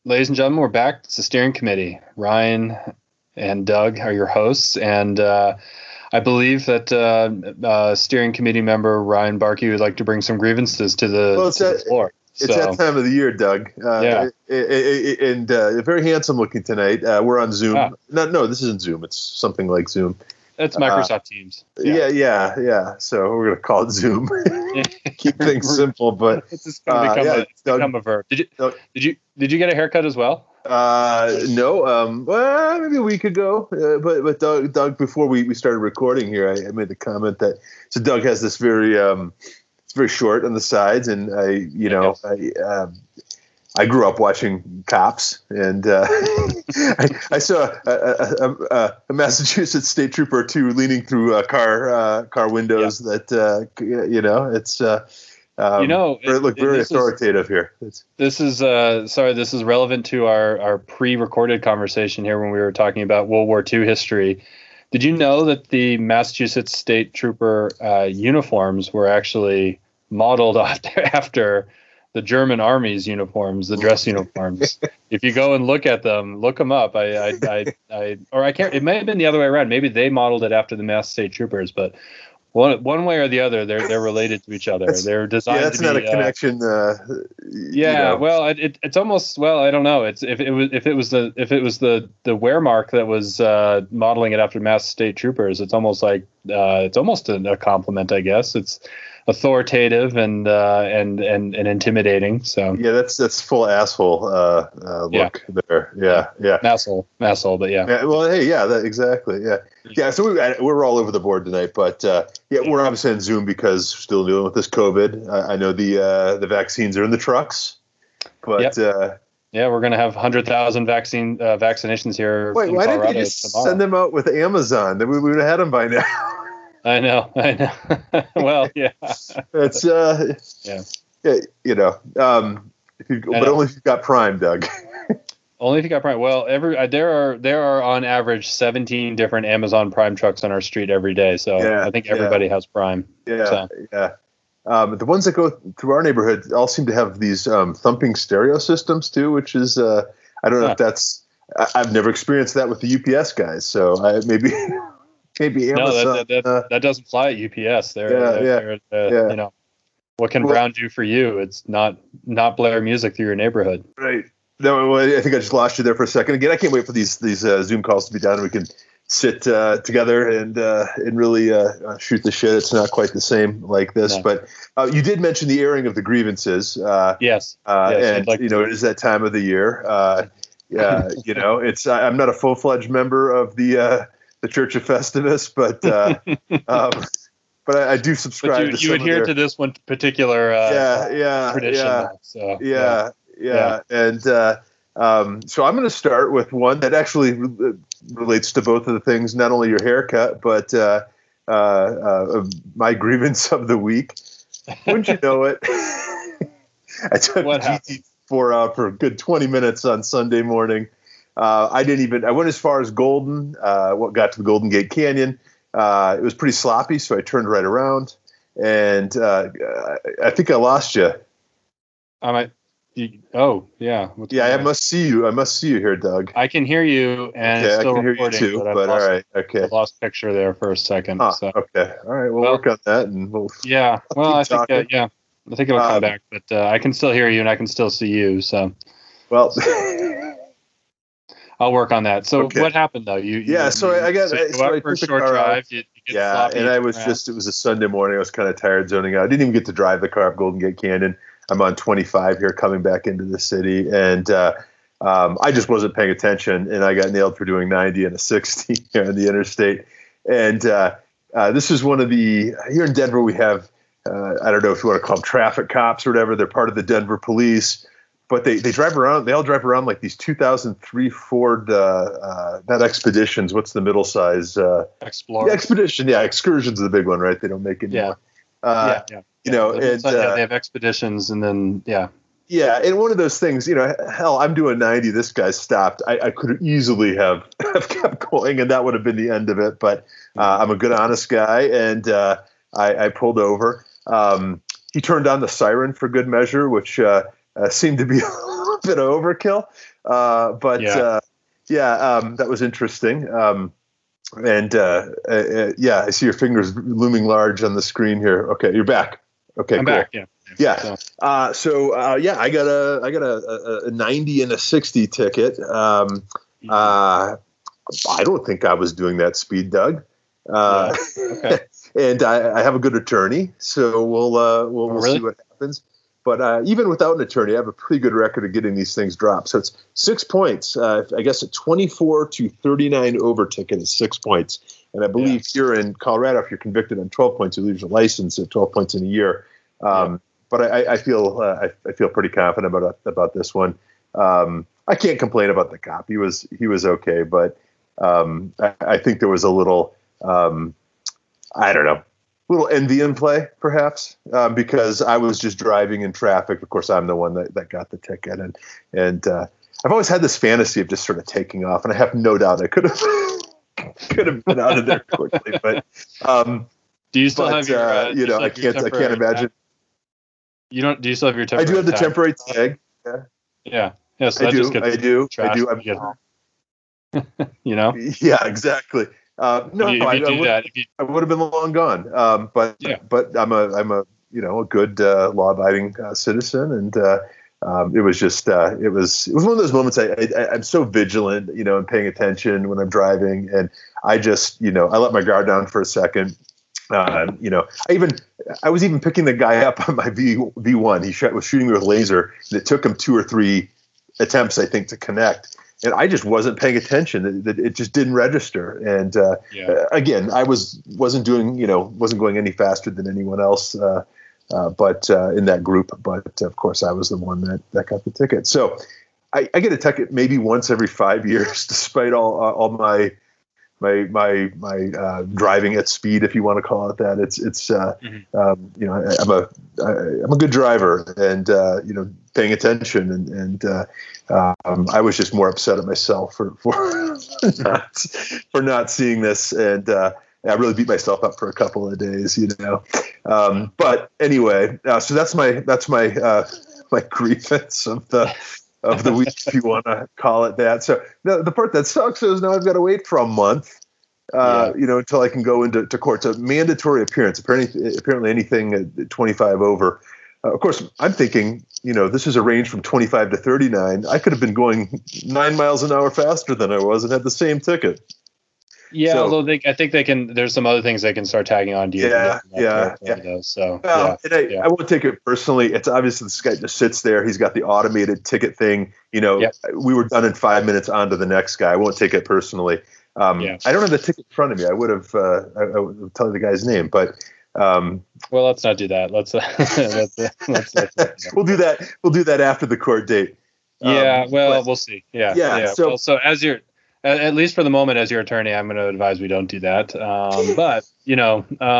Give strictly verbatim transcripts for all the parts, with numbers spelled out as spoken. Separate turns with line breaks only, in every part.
Ladies and gentlemen, we're back. It's the steering committee. Ryan and Doug are your hosts, and uh, I believe that uh, uh, steering committee member Ryan Barkey would like to bring some grievances to the,
well, it's
to
that,
the floor.
It's
so.
that time of the year, Doug. Uh,
yeah.
And uh, very handsome looking tonight. Uh, we're on Zoom.
Ah.
No, no, this isn't Zoom. It's something like Zoom.
It's Microsoft uh, Teams.
Yeah. yeah, yeah, yeah. So we're gonna call it Zoom. Keep things simple, but
it's just gonna become,
uh, yeah,
a, it's become a verb. Did you
Doug,
did you did you get a haircut as well?
Uh, no. Um, well, maybe a week ago. Uh, but but Doug, Doug, before we, we started recording here, I, I made the comment that so Doug has this very um, it's very short on the sides, and I you know I. Um, I grew up watching Cops, and uh, I, I saw a, a, a, a Massachusetts state trooper or two leaning through uh, car uh, car windows. Yeah. That uh, you know, it's uh, um,
you know,
it, look very authoritative
is,
here. It's,
this is uh, sorry, this is relevant to our our pre-recorded conversation here when we were talking about World War Two history. Did you know that the Massachusetts state trooper uh, uniforms were actually modeled after? after the German army's uniforms, the dress uniforms. If you go and look at them, look them up. I, I, I, I, or I can't. It may have been the other way around. Maybe they modeled it after the Mass State Troopers, but one one way or the other, they're they're related to each other.
That's,
they're designed.
Yeah, that's
to be,
not a connection. Uh,
yeah,
you know.
well, it, it it's almost well, I don't know. It's if it was if it was the if it was the the Wehrmacht that was uh, modeling it after Mass State Troopers, it's almost like uh, it's almost a, a compliment, I guess. It's authoritative and uh, and and and intimidating. So
yeah, that's that's full asshole uh, uh, look
yeah.
there. Yeah, yeah,
masshole, masshole. But yeah.
yeah. Well, hey, yeah, that, exactly. Yeah, yeah. So we we're all over the board tonight, but uh, yeah, we're obviously on Zoom because we're still dealing with this COVID. I, I know the uh, the vaccines are in the trucks, but.
Yep.
Uh,
Yeah, we're going to have one hundred thousand vaccine uh, vaccinations here.
Wait,
in
why
Colorado
didn't they just
tomorrow.
send them out with Amazon? We, we would have had them by now.
I know, I know. Well, yeah.
It's uh,
yeah.
yeah, you know, um, if you, but
know.
only if you've got Prime, Doug.
Only if you got Prime. Well, every uh, there are there are on average seventeen different Amazon Prime trucks on our street every day. So
yeah,
I think everybody
yeah.
has Prime.
Yeah,
so.
yeah. Um, the ones that go through our neighborhood all seem to have these um, thumping stereo systems too, which is uh, I don't know huh. if that's I, I've never experienced that with the U P S guys. So I, maybe. Maybe Amazon.
No, that that, that,
uh,
that doesn't fly at U P S. They're,
yeah,
they're,
yeah,
they're uh,
yeah.
You know, what can
well,
Brown do for you? It's not not blare music through your neighborhood.
Right. No, well, I think I just lost you there for a second. Again, I can't wait for these these uh, Zoom calls to be done. We can sit uh, together and uh, and really uh, shoot the shit. It's not quite the same like this, no. but uh, you did mention the airing of the grievances. Uh,
yes.
Uh,
yes
and
like
you know, it is that time of the year. Uh, yeah. You know, it's I'm not a full fledged member of the. Uh, The Church of Festivus, but uh, um, but I, I do subscribe.
But
to
you, you adhere
their,
to this one particular uh,
yeah, yeah,
tradition.
Yeah,
though, so,
yeah, yeah,
yeah,
yeah, and uh, um, so I'm going to start with one that actually re- relates to both of the things, not only your haircut, but uh, uh, uh, my grievance of the week. Wouldn't you know it? I took
what
G T four out for a good twenty minutes on Sunday morning. Uh, I didn't even, I went as far as Golden, uh, what got to the Golden Gate Canyon. Uh, it was pretty sloppy, so I turned right around and, uh, I think I lost you.
I might, you, oh yeah.
What's yeah, I must see you. I must see you here, Doug.
I can hear you and
okay,
it's still
I can
recording,
hear you too,
but,
but
lost,
all right. Okay.
I lost picture there for a second.
Huh,
so.
Okay. All right. We'll, well work on that and we'll.
Yeah. Well, I think, uh, yeah, I think it'll come
um,
back, but uh, I can still hear you and I can still see you. So.
Well.
I'll work on that. So
okay.
what happened though? You, you
yeah. So
you,
I got
so
I,
you go
so
out
I
for a
took
short
the car
drive.
out.
You, you get
yeah, and I was
around.
just it was a Sunday morning. I was kind of tired zoning out. I didn't even get to drive the car up Golden Gate Canyon. I'm on twenty-five here, coming back into the city, and uh, um, I just wasn't paying attention, and I got nailed for doing ninety and a sixty here on the interstate. And uh, uh, this is one of the here in Denver. We have uh, I don't know if you want to call them traffic cops or whatever. They're part of the Denver police. But they, they drive around. They all drive around like these two thousand three Ford, uh, uh, not Expeditions. What's the middle size? Uh,
Explorer.
Yeah, Expedition. Yeah, Excursion's the big one, right? They don't make it anymore.
Yeah.
Uh,
yeah, yeah.
You know,
yeah,
and
yeah,
uh,
they have Expeditions, and then yeah.
Yeah, and one of those things, you know, hell, I'm doing ninety. This guy stopped. I, I could easily have, have kept going, and that would have been the end of it. But uh, I'm a good, honest guy, and uh, I, I pulled over. Um, he turned on the siren for good measure, which. Uh, Uh, seemed to be a bit of overkill. Uh, but
Yeah.
uh, yeah, um, that was interesting. Um, and uh, uh, yeah, I see your fingers looming large on the screen here. Okay, you're back. Okay,
I'm
cool.
back. Yeah.
Yeah.
So,
Uh, so uh, yeah, I got a I got a, a, a ninety and a sixty ticket. Um, uh, I don't think I was doing that speed, Doug. Uh,
yeah. Okay.
and I, I have a good attorney, so we'll uh, we'll, we'll
really?
see what happens. But uh, even without an attorney, I have a pretty good record of getting these things dropped. So it's six points. Uh, I guess a twenty-four to thirty-nine over ticket is six points. And I believe yeah. here in Colorado, if you're convicted on twelve points, you lose your license at twelve points in a year. Um, yeah. But I, I feel uh, I, I feel pretty confident about about this one. Um, I can't complain about the cop. He was he was okay, but um, I, I think there was a little um, I don't know. little envy in play, perhaps, um, because I was just driving in traffic. Of course, I'm the one that, that got the ticket. And and uh, I've always had this fantasy of just sort of taking off. And I have no doubt I could have could have been out of there quickly. But um,
do you still
but,
have your,
uh,
uh,
you know, I can't I can't imagine.
You don't, do you still have your
I
temporary
do have the
tag?
temporary tag. Yeah,
yeah. yeah so
I,
that
do,
just gets
I do. I do.
I do. You know?
Yeah, exactly. Uh, no,
if you,
I,
if you
I,
do
would,
that, if you,
I would have been long gone. Um, but
yeah.
but I'm a I'm a you know a good uh, law-abiding uh, citizen, and uh, um, it was just uh, it was it was one of those moments. I, I I'm so vigilant, you know, and paying attention when I'm driving, and I just you know I let my guard down for a second. Uh, you know, I even I was even picking the guy up on my V V1. He shot, was shooting me with laser, and it took him two or three attempts, I think, to connect. And I just wasn't paying attention. It, it just didn't register. And uh,
yeah.
uh, again, I was wasn't doing, you know, wasn't going any faster than anyone else. Uh, uh, but uh, in that group, but of course, I was the one that that got the ticket. So I, I get a ticket maybe once every five years, despite all uh, all my my my my uh, driving at speed, if you want to call it that. It's it's uh, mm-hmm. um, you know I, I'm a I, I'm a good driver, and uh, you know paying attention, and and uh, um, I was just more upset at myself for for not for not seeing this, and uh, I really beat myself up for a couple of days, you know. Um, but anyway, uh, so that's my that's my uh, my grievance of the. of the week, if you want to call it that. So the, the part that sucks is now I've got to wait for a month, uh, yeah. you know, until I can go into to court. So mandatory appearance, apparently, apparently anything at twenty-five over. Uh, of course, I'm thinking, you know, this is a range from twenty-five to thirty-nine. I could have been going nine miles an hour faster than I was and had the same ticket.
Yeah,
so,
although they, I think they can. There's some other things they can start tagging on to you.
Yeah, yeah, yeah.
Though, so
well,
yeah,
and I,
yeah.
I won't take it personally. It's obviously this guy just sits there. He's got the automated ticket thing. You know,
yep.
we were done in five minutes. On to the next guy. I won't take it personally. Um, yeah. I don't have the ticket in front of me. I would have. Uh, I, I would tell you the guy's name, but. Um,
well, let's not do that. Let's. Uh, let's, uh, let's, let's uh,
we'll do that. We'll do that after the court date.
Yeah.
Um,
well,
but,
we'll see. Yeah.
Yeah.
yeah.
So,
well, so as you're. At least for the moment, as your attorney, I'm going to advise we don't do that. Um, but you know,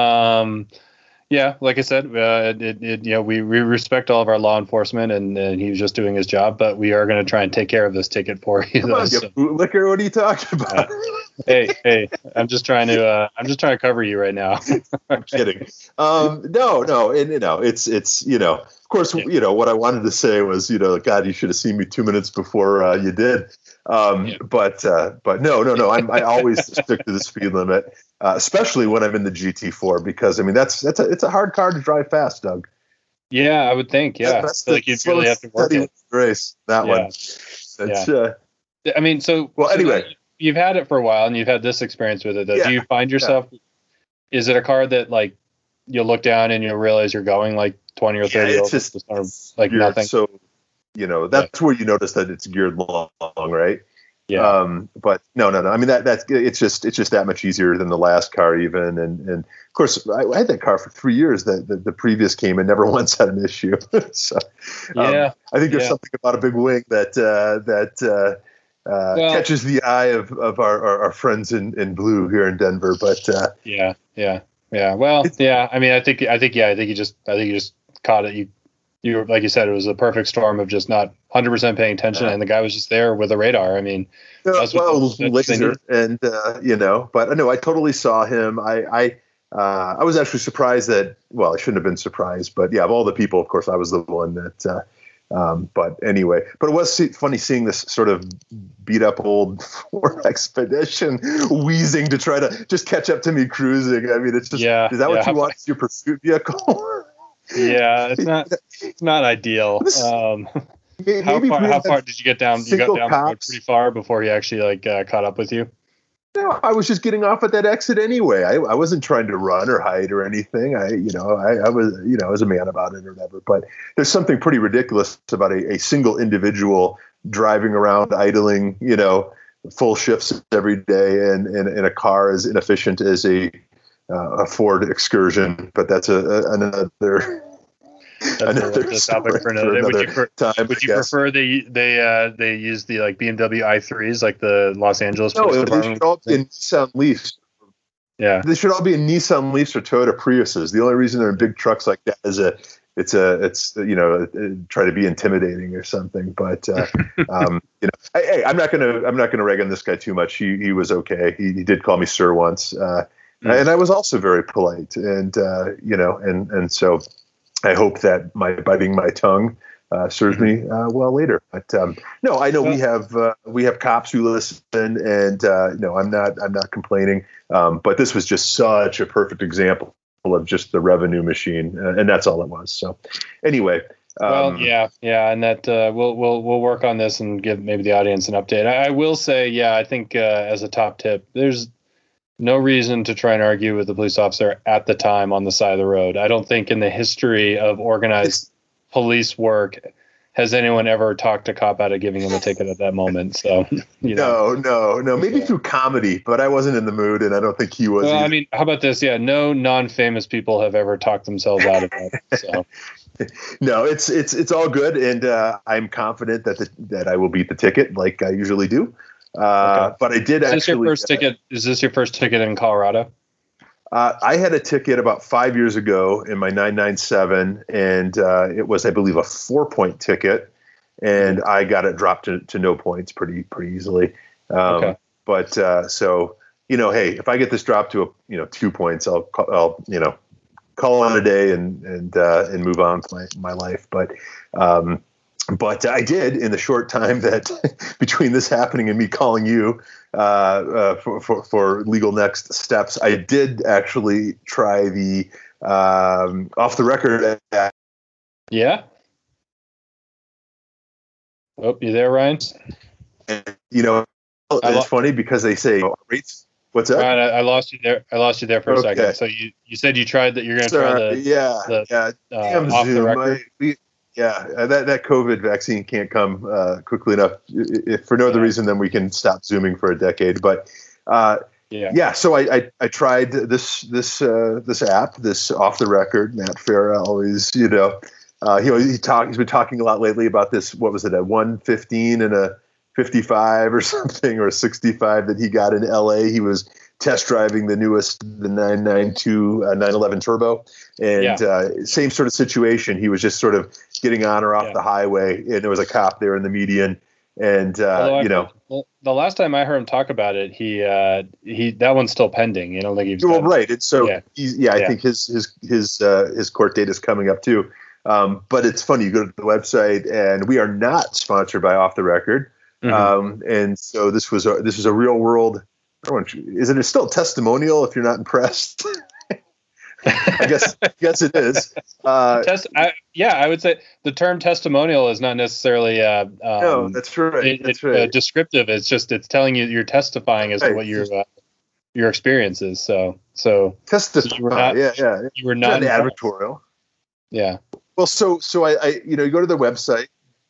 um, yeah, like I said, uh, it, it, you know, we, we respect all of our law enforcement, and, and he was just doing his job. But we are going to try and take care of this ticket for you.
Come
though,
on,
so.
you bootlicker, what are you talking about?
Uh, hey, hey, I'm just trying to, uh, I'm just trying to cover you right now.
I'm kidding. Um, no, no, and you know, it's it's you know, of course, yeah. you know what I wanted to say was, you know, God, you should have seen me two minutes before uh, you did. Um, yeah. But uh, but no, no, no. I'm, I always stick to the speed limit, uh, especially when I'm in the G T four, because I mean that's that's a it's a hard car to drive fast, Doug.
Yeah, I would think. Yeah,
that's
I feel like you really have to work it.
Grace, that
yeah.
one. It's,
yeah.
Uh,
I mean, so
well,
so
anyway,
you've had it for a while, and you've had this experience with it. Though.
Yeah.
Do you find yourself? Yeah. Is it a car that like you'll look down and you'll realize you're going like twenty or thirty?
Yeah, it's just
it's like nothing.
So you know that's yeah. where you notice that it's geared long, right?
Yeah.
Um, but no, no, no. I mean that that's it's just it's just that much easier than the last car even, and and of course I, I had that car for three years. That the, the previous came and never once had an issue. so um,
yeah,
I think there's
yeah.
something about a big wing that uh, that uh, uh, well, catches the eye of of our, our, our friends in, in blue here in Denver. But uh,
yeah, yeah, yeah. Well, yeah. I mean, I think I think yeah. I think you just I think you just caught it. You. You like you said, it was a perfect storm of just not one hundred percent paying attention, yeah. and the guy was just there with a radar. I mean,
no,
that's what
well,
that's
laser, and uh, you know, but no, I totally saw him. I, I, uh, I was actually surprised that. Well, I shouldn't have been surprised, but yeah, of all the people, of course, I was the one that uh, Um, but anyway, but it was see, funny seeing this sort of beat up old Ford Expedition wheezing to try to just catch up to me cruising. I mean, it's just,
yeah,
is that
yeah.
what you want as your pursuit vehicle?
Yeah, it's not, it's not ideal. Um,
maybe
how far, how far did you get down? You got down the road pretty far before he actually like uh, caught up with you?
No, I was just getting off at that exit anyway. I, I wasn't trying to run or hide or anything. I, you know, I, I was, you know, I was a man about it or whatever. But there's something pretty ridiculous about a, a single individual driving around, idling, you know, full shifts every day, and in a car as inefficient as a uh, a Ford Excursion. But that's a, a another.
That's another the topic for another, for another would you, per, time, would you prefer they they uh, they use the like B M W i threes like the Los Angeles
no,
Police
they
Department?
should all be in Nissan Leafs.
Yeah,
they should all be in Nissan Leafs or Toyota Priuses. The only reason they're in big trucks like that is a it's a it's you know try to be intimidating or something. But uh, um, you know, hey, I'm not gonna I'm not gonna rag on this guy too much. He he was okay. He, he did call me sir once, uh, mm. and I was also very polite. And uh, you know, and and so. I hope that my biting my tongue uh, serves me uh, well later. But um, no, I know we have uh, we have cops who listen, and uh, no, I'm not I'm not complaining. Um, but this was just such a perfect example of just the revenue machine, uh, and that's all it was. So anyway, um,
well, yeah, yeah, and that uh, we'll we'll we'll work on this and give maybe the audience an update. I, I will say, yeah, I think uh, as a top tip, there's no reason to try and argue with the police officer at the time on the side of the road. I don't think in the history of organized police work has anyone ever talked a cop out of giving him a ticket at that moment. So, you
know. no, no, no, maybe yeah. through comedy, but I wasn't in the mood, and I don't think he was.
Well,
either.
I mean, how about this? Yeah, no non-famous people have ever talked themselves out of it. So.
No, it's it's it's all good, and uh, I'm confident that the, that I will beat the ticket like I usually do. Uh, okay. But I did
is
actually.
Is this your first uh, ticket? Is this your first ticket in Colorado?
Uh, I had a ticket about five years ago in my nine ninety-seven, and uh, it was, I believe, a four-point ticket, and I got it dropped to, to no points pretty pretty easily. Um, okay. But uh, so you know, hey, if I get this dropped to a, you know two points, I'll I'll you know call it a day and and uh, and move on with my my life. But um, But I did in the short time that between this happening and me calling you uh, uh, for, for, for legal next steps, I did actually try the um, off the record.
Yeah. Oh, you there, Ryan?
And, you know, it's lo- funny because they say oh, rates. What's that?
Ryan, I, I lost you there. I lost you there for a okay. second. So you, you said you tried that. You're going to try the
yeah
the,
yeah
uh, off
Zoom.
the record.
I, we, Yeah, uh, that, that COVID vaccine can't come uh, quickly enough if for no other yeah. reason than we can stop Zooming for a decade. But uh, yeah, yeah. So I, I, I tried this this uh, this app, this off the record. Matt Farah always, you know, uh, he he talk he's been talking a lot lately about this. What was it, a one fifteen and a fifty-five or something, or a sixty-five that he got in L A. He was test driving the newest, the nine ninety-two uh, nine eleven Turbo, and yeah. uh, same sort of situation. He was just sort of getting on or off yeah. the highway, and there was a cop there in the median, and uh, you know.
Well, the last time I heard him talk about it, he uh, he that one's still pending. You don't think he's
well, right? It's so
yeah.
He's, yeah, I yeah. think his his his uh, his court date is coming up too. Um, but it's funny. You go to the website, and we are not sponsored by Off the Record, mm-hmm. um, and so this was a, this is a real world. Is it still testimonial if you're not impressed? I guess I guess it is. Uh,
Test, I, yeah, I would say the term testimonial is not necessarily uh, um,
no, that's right. It,
that's
right.
Uh, descriptive. It's just it's telling you you're testifying as right. to what your uh, your experience is. So so
testify.
So you were not,
yeah, yeah.
You were not,
not advertorial.
Yeah.
Well, so so I, I you know you go to the website.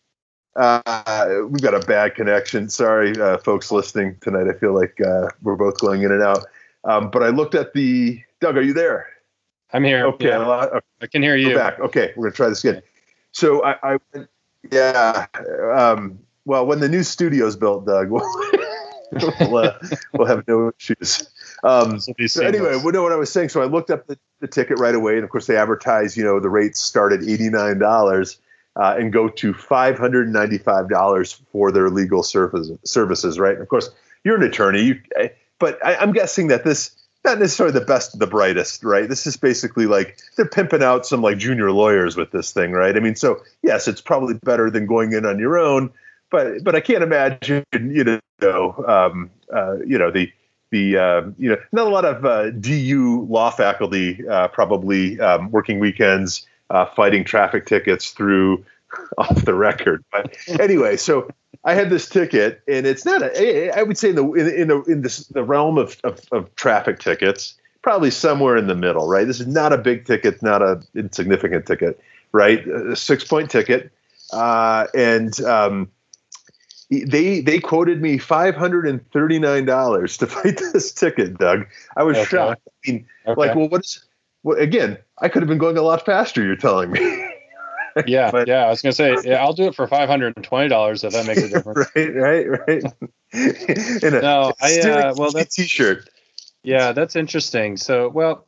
Uh, we've got a bad connection. Sorry, uh, folks listening tonight. I feel like uh, we're both going in and out. Um, but I looked at the Doug. Are you there?
I'm here.
Okay,
yeah.
okay.
I can hear you.
Go back. Okay, we're gonna try this again. So I, I yeah. Um, well, when the new studio's built, Doug, we'll we'll, uh, we'll have no issues. Um, so anyway, well, know what I was saying. So I looked up the, the ticket right away, and of course they advertise. You know, the rates start at eighty-nine dollars. Uh, and go to five hundred ninety-five dollars for their legal services, services, right? And of course, you're an attorney, you, but I, I'm guessing that this not necessarily the best, the brightest, right? This is basically like they're pimping out some like junior lawyers with this thing, right? I mean, so yes, it's probably better than going in on your own, but but I can't imagine, you know, um, uh, you know the the uh, you know not a lot of uh, D U law faculty uh, probably um, working weekends uh, fighting traffic tickets through off the record. But anyway, so I had this ticket, and it's not a, I would say in the in, in the in this, the realm of, of of traffic tickets, probably somewhere in the middle, right? This is not a big ticket, not a insignificant ticket, right? A six point ticket, uh, and um, they they quoted me five hundred and thirty nine dollars to fight this ticket, Doug. I was okay. shocked. I mean, okay. like, well, what's well, again? I could have been going a lot faster. You're telling me.
Yeah,
but,
yeah. I was gonna say, yeah, I'll do it for five hundred and twenty dollars if that makes a difference.
right, right, right. In a,
no, I uh, well, that's
t-shirt.
Yeah, that's interesting. So, well,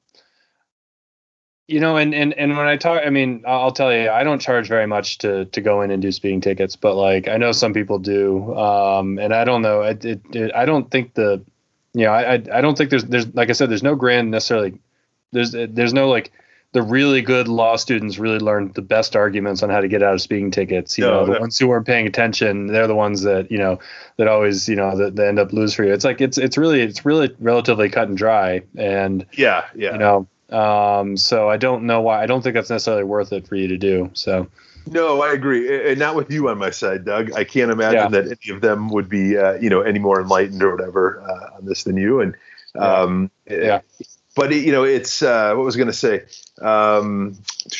you know, and and and when I talk, I mean, I'll tell you, I don't charge very much to to go in and do speeding tickets, but like I know some people do, um, and I don't know. It, it, it, I don't think the, you know, I, I I don't think there's there's like I said, there's no grand necessarily. There's there's no like. The really good law students really learned the best arguments on how to get out of speeding tickets. You no, know, the no. ones who weren't paying attention, they're the ones that, you know, that always, you know, that, that end up lose for you. It's like, it's, it's really, it's really relatively cut and dry. And
yeah, yeah.
You know, um, so I don't know why, I don't think that's necessarily worth it for you to do. So.
No, I agree. And not with you on my side, Doug. I can't imagine yeah. that any of them would be, uh, you know, any more enlightened or whatever uh, on this than you. And, um,
yeah. yeah.
But, you know, it's uh, what was I going to say? Um,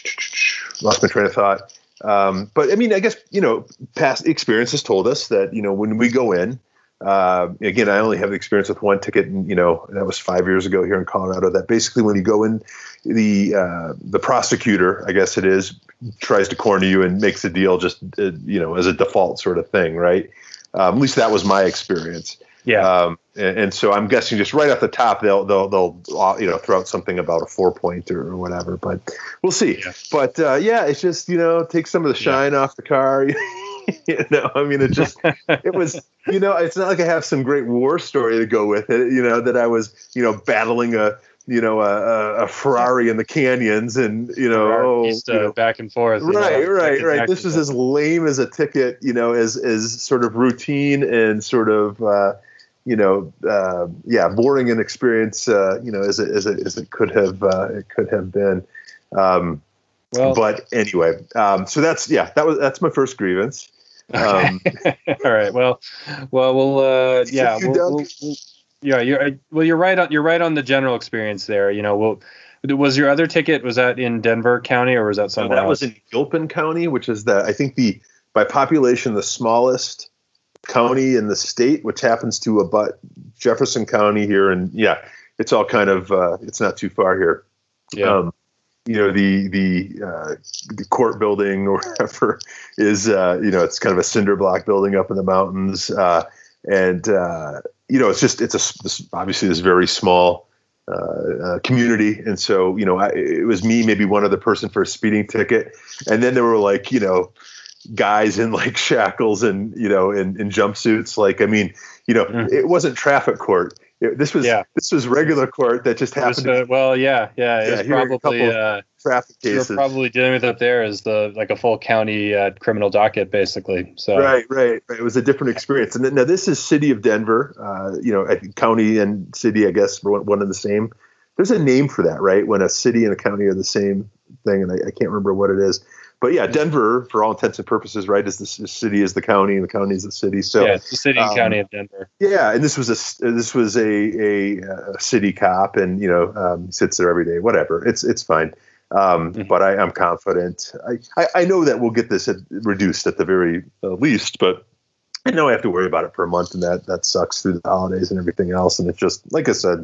lost my train of thought. Um, but, I mean, I guess, you know, past experience has told us that, you know, when we go in, uh, again, I only have the experience with one ticket, and, you know, that was five years ago here in Colorado, that basically when you go in, the uh, the prosecutor, I guess it is, tries to corner you and makes the deal just, uh, you know, as a default sort of thing. Right. Um, at least that was my experience.
Yeah.
Um, and, and so I'm guessing just right off the top, they'll, they'll, they'll, uh, you know, throw out something about a four point or, or whatever, but we'll see. Yeah. But, uh, yeah, it's just, you know, take some of the shine yeah. off the car. You know, I mean, it just, it was, you know, it's not like I have some great war story to go with it, you know, that I was, you know, battling a, you know, a, a Ferrari in the canyons and, you know, oh,
East, uh,
you know,
back and forth.
Right,
know,
right, right. This was as lame as a ticket, you know, as, as sort of routine and sort of, uh, you know, uh, yeah, boring an experience, uh, you know, as it, as it, as it could have, uh, it could have been. Um, well, but anyway, um, so that's, yeah, that was, that's my first grievance. Um,
all right. Well, well, we'll, uh, yeah, we'll, we'll, we'll, yeah, you're, well, you're right on, you're right on the general experience there. You know, we'll, was your other ticket, was that in Denver County or was that somewhere
no, that
else?
was in Gilpin County, which is the, I think the, by population, the smallest county in the state, which happens to abut Jefferson County here. And yeah, it's all kind of, uh, it's not too far here.
Yeah.
Um, you know, the, the, uh, the court building or whatever is, uh, you know, it's kind of a cinder block building up in the mountains. Uh, and, uh, you know, it's just, it's a, this, obviously this very small, uh, uh, community. And so, you know, I, it was me, maybe one other person for a speeding ticket. And then there were like, you know, guys in like shackles and, you know, in, in jumpsuits. Like, I mean, you know, mm. it wasn't traffic court. It, this was, yeah. this was regular court that just happened.
Was, uh, well, yeah, yeah. It yeah, was probably, uh,
traffic cases.
You're probably dealing with up there as the, like a full county uh, criminal docket, basically. So,
right, right, right. It was a different experience. And then, now this is city of Denver, uh, you know, I think county and city, I guess, were one and the same. There's a name for that, right? When a city and a county are the same thing. And I, I can't remember what it is. But yeah, Denver, for all intents and purposes, right, is the city is the county and the county is the city. So
yeah, it's the city and um, county of Denver.
Yeah, and this was a this was a a, a city cop, and you know um, sits there every day. Whatever, it's it's fine. Um, mm-hmm. But I, I'm confident. I, I I know that we'll get this at, reduced at the very uh, least, but I know I have to worry about it for a month, and that that sucks through the holidays and everything else. And it's just like I said,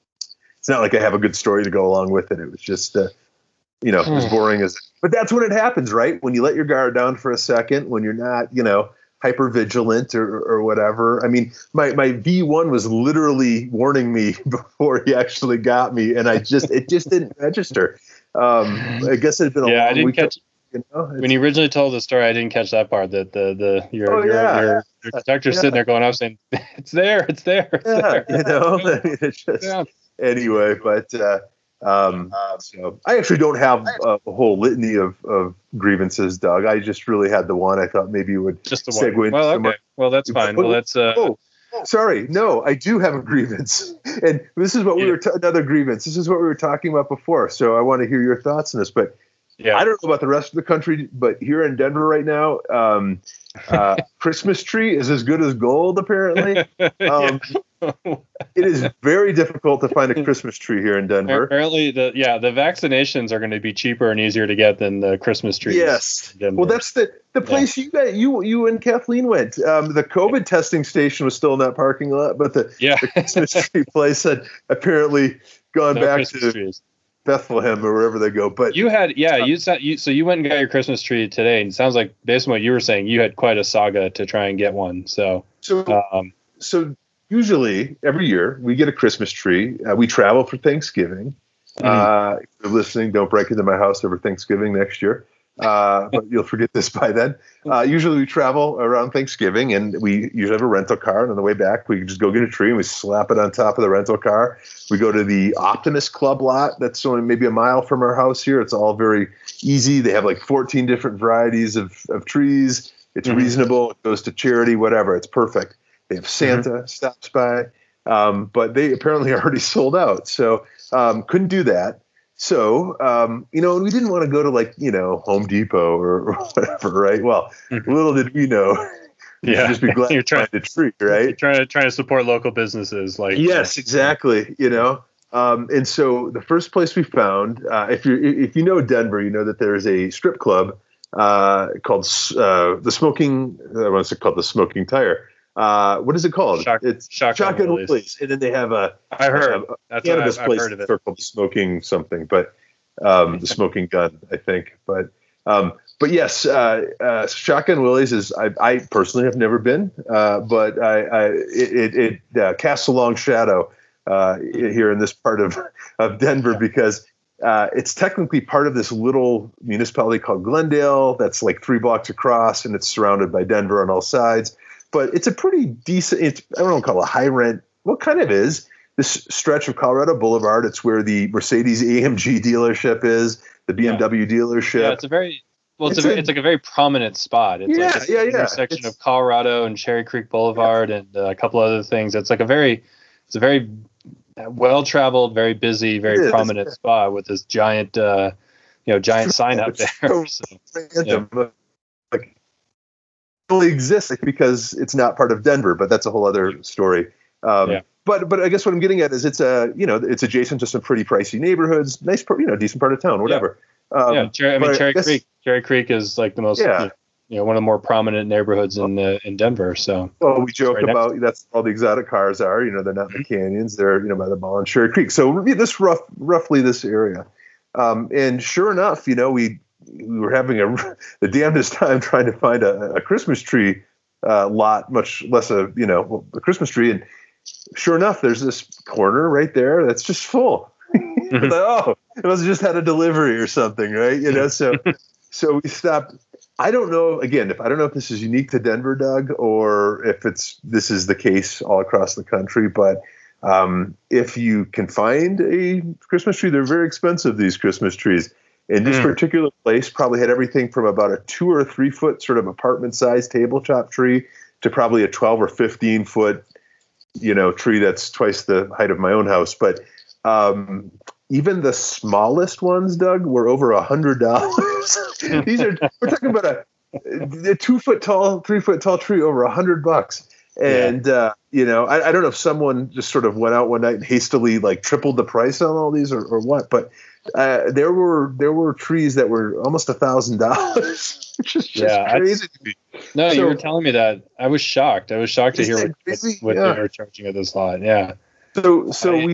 it's not like I have a good story to go along with it. It was just. Uh, You know, as boring as, but that's when it happens, right? When you let your guard down for a second, when you're not, you know, hyper vigilant or, or whatever. I mean, my, my V one was literally warning me before he actually got me. And I just, it just didn't register. Um, I guess it had been a
yeah,
long
I didn't
week.
Catch,
you know,
when you originally told the story, I didn't catch that part that the, the, your,
oh,
your,
yeah.
your, your detective's yeah. sitting there going up saying, it's there, it's there. It's
yeah,
there.
you know, I mean, it's just, yeah. anyway, but uh, um, so I actually don't have a, a whole litany of, of grievances, Doug. I just really had the one I thought maybe you would
just the
segue
one. Well, okay.
My,
well, that's fine. Well, that's uh,
oh, sorry. No, I do have a grievance, and this is what we
yeah.
were t- another grievance. This is what we were talking about before. So I want to hear your thoughts on this, but. Yeah. I don't know about the rest of the country, but here in Denver right now, um, uh, Christmas tree is as good as gold, apparently. Um, it is very difficult to find a Christmas tree here in Denver.
Apparently, the yeah, the vaccinations are going to be cheaper and easier to get than the Christmas trees.
Yes. Well, that's the, the place yeah. you got, you you and Kathleen went. Um, the COVID testing station was still in that parking lot, but the,
yeah.
the Christmas tree place had apparently gone
no
back
Christmas
to
trees.
Bethlehem or wherever they go. But
you had, yeah, you, you so you went and got your Christmas tree today, and it sounds like based on what you were saying, you had quite a saga to try and get one. So,
so,
um,
so usually every year we get a Christmas tree. Uh, we travel for Thanksgiving. Mm-hmm. Uh, if you're listening, don't break into my house over Thanksgiving next year. Uh, but you'll forget this by then. Uh, usually we travel around Thanksgiving, and we usually have a rental car. And on the way back, we just go get a tree and we slap it on top of the rental car. We go to the Optimist Club lot that's only maybe a mile from our house here. It's all very easy. They have like fourteen different varieties of, of trees. It's mm-hmm. reasonable. It goes to charity, whatever. It's perfect. They have Santa mm-hmm. stops by, um, but they apparently are already sold out. So um, couldn't do that. So, um, you know, we didn't want to go to like, you know, Home Depot or, or whatever, right? Well, mm-hmm. little did we know.
Yeah.
Just be glad
you're
to
trying,
find a tree, right?
You're trying to, trying to support local businesses. Like
Yes, exactly. You know, um, and so the first place we found, uh, if you if you know Denver, you know that there is a strip club uh, called uh, the Smoking, I want to say called the Smoking Tire. Uh, what is it called?
Shock,
it's
Shotgun,
Shotgun
Willie's.
Willie's. And then they have a,
I heard.
a, a
That's
cannabis
I've,
place
I've heard of it.
called Smoking something, but um, the Smoking Gun, I think. But um, but yes, uh, uh, Shotgun Willie's is I, I personally have never been, uh, but I, I it, it, it uh, casts a long shadow uh, here in this part of of Denver because. Uh, it's technically part of this little municipality called Glendale that's like three blocks across, and it's surrounded by Denver on all sides. But it's a pretty decent, it's, I don't want to call it high rent. What kind of is this stretch of Colorado Boulevard? It's where the Mercedes A M G dealership is, the B M W yeah. dealership.
Yeah, it's a very, well, it's, it's, a, a, it's like a very prominent spot. It's
yeah,
like this
yeah, yeah.
intersection
it's,
of Colorado and Cherry Creek Boulevard yeah. and uh, a couple other things. It's like a very, it's a very well-traveled, very busy, very prominent is. spot with this giant, uh, you know, giant sign up there.
So
so,
random, yeah. Like, it only exists because it's not part of Denver, but that's a whole other story. Um, yeah. But but I guess what I'm getting at is it's a you know it's adjacent to some pretty pricey neighborhoods, nice you know decent part of town, whatever.
Yeah, um, yeah Cher- I mean Cherry
I guess,
Creek. Cherry Creek is like the most.
Yeah.
You know, one of the more prominent neighborhoods in uh, in Denver. So,
well, we joke right about that's all the exotic cars are. You know, they're not in the canyons; they're you know by the mall and Cherry Creek. So this rough, roughly this area. Um, and sure enough, you know, we we were having a the damnedest time trying to find a, a Christmas tree uh, lot, much less a you know a Christmas tree. And sure enough, there's this corner right there that's just full. Mm-hmm. Oh, it must have just had a delivery or something, right? You know, so so we stopped. I don't know. Again, if I don't know if this is unique to Denver, Doug, or if it's this is the case all across the country. But um, if you can find a Christmas tree, they're very expensive. These Christmas trees. And this mm. particular place probably had everything from about a two or three foot sort of apartment-sized tabletop tree to probably a twelve or fifteen foot, you know, tree that's twice the height of my own house. But um, even the smallest ones, Doug, were over a hundred dollars. These are we're talking about a, a two foot tall, three foot tall tree over a hundred bucks. And yeah. uh, you know, I, I don't know if someone just sort of went out one night and hastily like tripled the price on all these or, or what, but uh, there were there were trees that were almost a thousand dollars, which is just
yeah,
crazy to me.
No,
so,
you were telling me that. I was shocked. I was shocked to hear what, what yeah. they were charging at this lot. Yeah.
So so I, we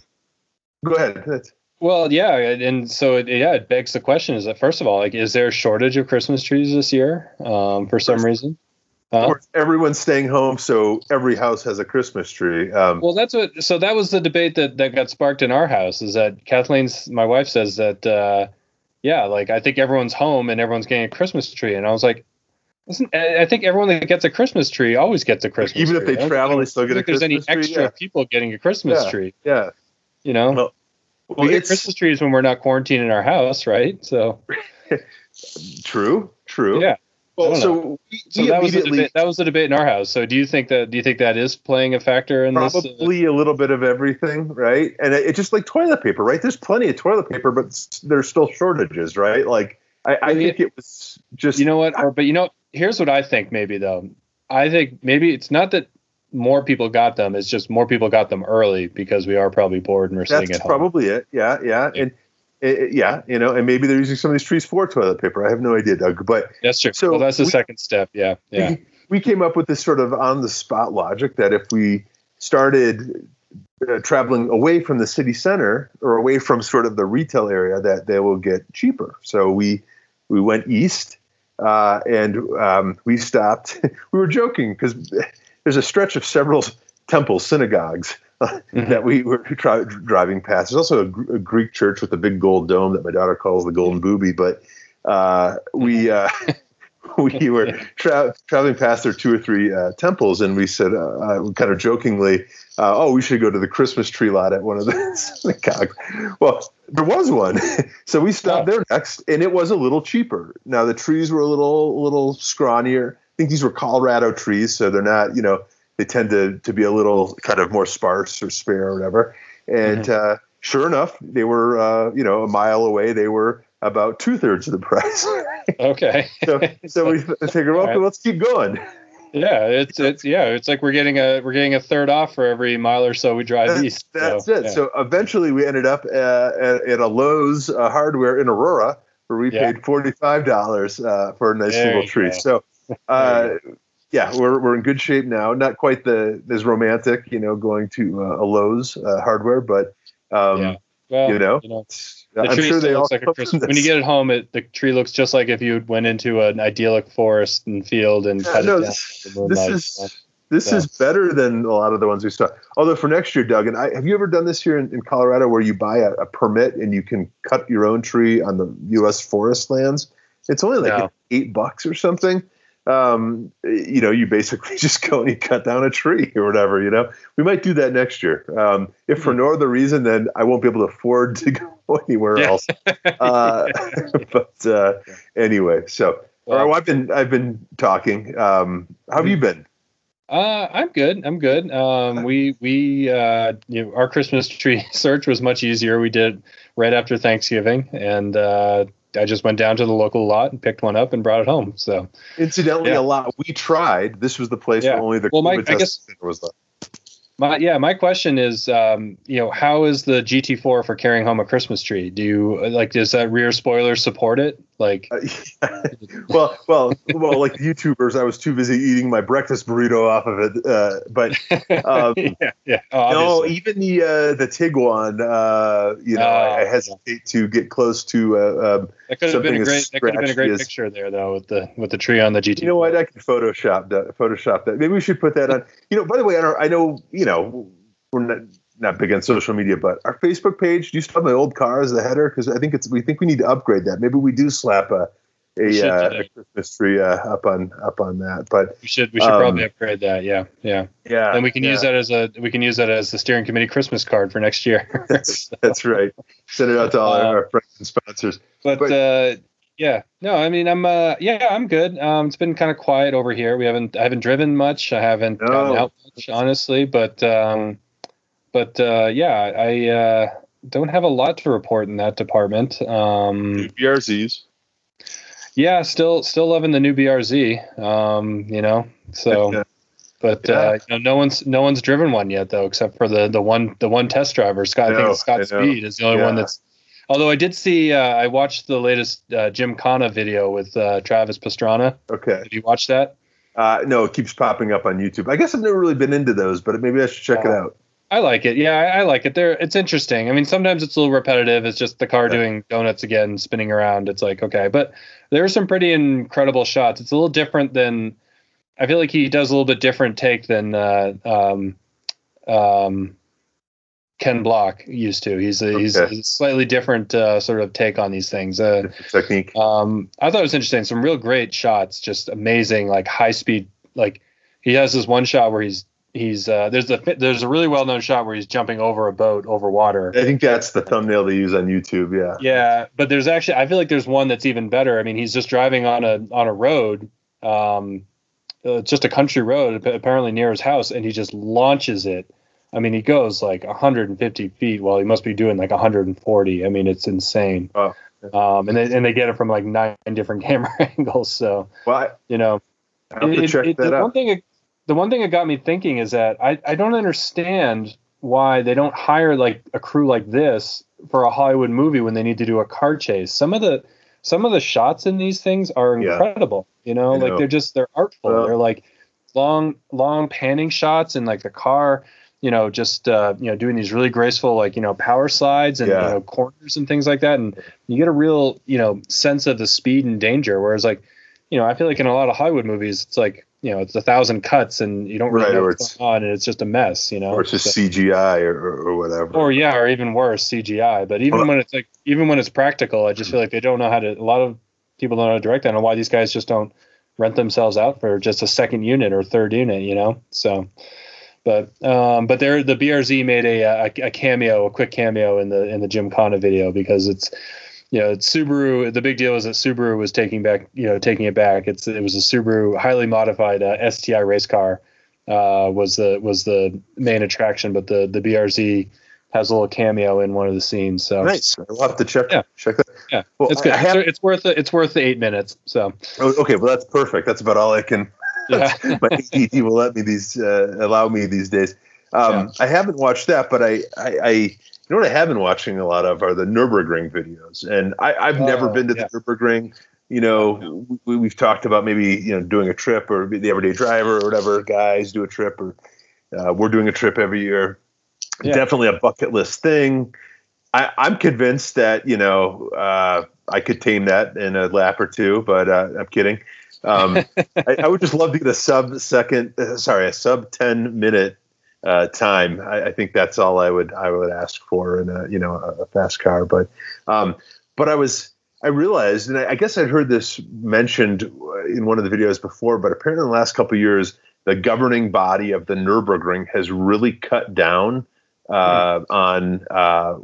go ahead. That's,
Well, yeah, and so it, yeah, it begs the question: is that first of all, like, is there a shortage of Christmas trees this year um, for some reason?
Uh, everyone's staying home, so every house has a Christmas tree. Um,
well, that's what. So that was the debate that, that got sparked in our house. Is that Kathleen's, my wife says that, uh, yeah, like I think everyone's home and everyone's getting a Christmas tree, and I was like, listen, I think everyone that gets a Christmas tree always gets a Christmas
even
tree.
Even if they travel, they still get a Christmas tree.
There's any extra
yeah.
people getting a Christmas
yeah.
tree.
Yeah.
You know,
Well, well,
we get
it's
Christmas trees when we're not quarantined in our house, right? So
true, true.
yeah. I
Well,
don't know.
so we,
So
we
that was a
immediately
debate. That was a debate in our house. So do you think that? Do you think that is playing a factor in this? Uh,
probably a little bit of everything, right? And it, it's just like toilet paper, right? There's plenty of toilet paper, but s- there's still shortages, right? Like I, I
Well, yeah.
think it was just
you know what? Or, but you know, here's what I think. Maybe though, I think maybe it's not that more people got them. It's just more people got them early because we are probably bored and we're sitting
that's
at home.
probably it. Yeah, yeah,
Yeah.
and it, it- yeah, you know, and maybe they're using some of these trees for toilet paper. I have no idea, Doug. But
That's true.
so
well, that's the
we-
second step. Yeah, yeah.
we, we came up with this sort of on the spot logic that if we started uh, traveling away from the city center or away from sort of the retail area, that they will get cheaper. So we we went east uh, and um, we stopped. We were joking because there's a stretch of several temples, synagogues
Mhm.
that we were tri- driving past. There's also a, Gr- a Greek church with a big gold dome that my daughter calls the Golden Booby. But uh, we uh, we were tra- traveling past their two or three uh, temples, and we said, uh, uh, kind of jokingly, uh, "Oh, we should go to the Christmas tree lot at one of the synagogues." Well, there was one, so we stopped
Oh.
there next, and it was a little cheaper. Now the trees were a little, a little scrawnier. I think these were Colorado trees, so they're not, you know, they tend to to be a little kind of more sparse or spare or whatever. And
Mm-hmm.
uh, sure enough, they were, uh, you know, a mile away. They were about two thirds of the price.
Okay.
so, so we figured, well,
All right.
let's keep going.
yeah, it's it's yeah, it's like we're getting a we're getting a third off for every mile or so we drive
That-
east.
That's
so,
it.
yeah.
So eventually, we ended up uh, at, at a Lowe's uh, Hardware in Aurora, where we
Yeah.
paid forty-five dollars uh, for a nice
There
little
you
tree.
go.
So, uh,
There
yeah, we're we're in good shape now. Not quite the as romantic, you know, going to uh, a Lowe's uh, Hardware, but um,
Yeah. Well,
you know,
you know,
I'm
the tree
sure they
still
all
looks like a
come
Christmas.
from
When you
this.
get it home, it, the tree looks just like if you went into an idyllic forest and field and
Yeah,
cut
no,
it down.
this,
with the
this
moonlight,
is
you know?
this
So.
is better than a lot of the ones we saw. Although for next year, Doug, and I, have you ever done this here in, in Colorado, where you buy a, a permit and you can cut your own tree on the U S forest lands? It's only like
No.
eight bucks or something. Um, you know, you basically just go and you cut down a tree or whatever. You know, we might do that next year. Um, if for
Hmm.
no other reason, then I won't be able to afford to go anywhere
Yeah.
else. Uh, but uh, anyway, so. All
Well,
right, well, I've been I've been talking. Um, how have you been?
Uh, I'm good. I'm good. Um, we we uh, you know, our Christmas tree search was much easier. We did right after Thanksgiving, and uh, I just went down to the local lot and picked one up and brought it home. So
Incidentally,
Yeah.
a lot we tried. This was the place
Yeah.
where only the
Well, my-
COVID
I
test
guess-
center was left.
my yeah, my question is, um, you know, how is the G T four for carrying home a Christmas tree? Do you like does that rear spoiler support it? Like,
Uh, well, well, well. Like YouTubers, I was too busy eating my breakfast burrito off of it. Uh, but um,
yeah, yeah. Oh,
no,
obviously.
even the uh, the Tiguan. Uh, you know, I, I
Oh,
hesitate to get close to. Uh, um,
that could have been
something
a
as
great that could have been a great
scratchy as-
picture there though with the with the tree on the G T four.
You know what? I can Photoshop that. Photoshop that. Maybe we should put that on. You know, by the way, I, don't, I know. You know, we're not not big on social media, but our Facebook page. Do you still have my old car as the header? Because I think it's. We think we need to upgrade that. Maybe we do slap a
We should
a, uh,
do
a
that.
Christmas tree uh, up on up on that. But
We should we should
Um,
probably upgrade that. Yeah, yeah.
yeah,
And we can
yeah,
use that as a we can use that as the steering committee Christmas card for next year.
That's, that's right. Send it out to all
Uh,
our, our friends and sponsors.
but
but-
uh, yeah, no, I mean I'm uh, yeah I'm good. Um, it's been kind of quiet over here. We haven't I haven't driven much. I haven't
No.
gotten out much, honestly. But um, but uh, yeah, I uh, don't have a lot to report in that department. Um,
B R Zs.
yeah, still still loving the new B R Z. Um, you know, so.
Yeah.
But
Yeah.
uh, you know, no one's no one's driven one yet though, except for the the one the one test driver. Scott, I think
No,
it's Scott
I know.
Speed is the only
Yeah.
one that's. Although I did see, uh, I watched the latest uh, Jim Connor video with uh, Travis Pastrana.
Okay.
Did you watch that?
Uh, no, it keeps popping up on YouTube. I guess I've never really been into those, but maybe I should check it
Uh,
out.
I like it. Yeah, I, I like it. There, it's interesting. I mean, sometimes it's a little repetitive. It's just the car
Yeah.
doing donuts again, spinning around. It's like okay, but there are some pretty incredible shots. It's a little different than. I feel like he does a little bit different take than uh, um, um, Ken Block used to. He's a, he's
Okay.
a slightly different uh, sort of take on these things. Uh,
Different technique.
um, I thought it was interesting. Some real great shots, just amazing, like high speed. Like he has this one shot where he's he's uh, there's a there's a really well known shot where he's jumping over a boat over water.
I think that's the thumbnail they use on YouTube. Yeah.
Yeah, but there's actually I feel like there's one that's even better. I mean, he's just driving on a on a road, um, uh, just a country road apparently near his house, and he just launches it. I mean, he goes like one hundred fifty feet while he must be doing like one hundred forty. I mean, it's insane.
Oh.
Um, and they and they get it from like nine different camera angles. So,
well, I,
you know,
I'll have to
it,
check
it,
that
the
out.
one thing, the one thing that got me thinking is that I, I don't understand why they don't hire like a crew like this for a Hollywood movie when they need to do a car chase. Some of the some of the shots in these things are incredible. Yeah. You know,
I
like
know.
they're just they're artful.
Well,
they're like long long panning shots and like the car. You know, just uh, you know, doing these really graceful, like you know, power slides and
Yeah.
you know, corners and things like that, and you get a real you know sense of the speed and danger. Whereas, like, you know, I feel like in a lot of Hollywood movies, it's like you know, it's a thousand cuts and you don't really
Right,
know
or
what's
it's-
going on, and it's just a mess. You know,
or it's just
So-
C G I or, or whatever.
or yeah, or even worse, C G I. But even
Well-
when it's like, even when it's practical, I just feel like they don't know how to. A lot of people don't know how to direct. I don't know why these guys just don't rent themselves out for just a second unit or third unit. You know, so. But um, but there the B R Z made a, a a cameo, a quick cameo in the in the Gymkhana video because it's you know it's Subaru. The big deal is that Subaru was taking back you know taking it back. It's it was a Subaru highly modified uh, S T I race car uh, was the was the main attraction, but the the B R Z has a little cameo in one of the scenes. So
Nice. I'll have to check
Yeah.
check that.
yeah,
Well,
it's good.
I have-
it's, it's worth it. It's worth the eight minutes. So
Oh, okay, well that's perfect. That's about all I can.
yeah.
My A D D will let me these uh, allow me these days. Um, I haven't watched that, but I, I, I you know what I have been watching a lot of are the Nürburgring videos, and I, I've never
Oh,
been to
yeah.
the Nürburgring. You know, we, we've talked about maybe you know doing a trip or the Everyday Driver or whatever guys do a trip, or uh, we're doing a trip every year.
Yeah.
Definitely a bucket list thing. I, I'm convinced that you know uh, I could tame that in a lap or two, but uh, I'm kidding. Um, I, I would just love to get a sub second, uh, sorry, a sub ten minute uh, time. I, I think that's all I would I would ask for in a you know a, a fast car. But um, but I was I realized, and I, I guess I'd heard this mentioned in one of the videos before, but apparently in the last couple of years, the governing body of the Nürburgring has really cut down uh, mm. on, uh,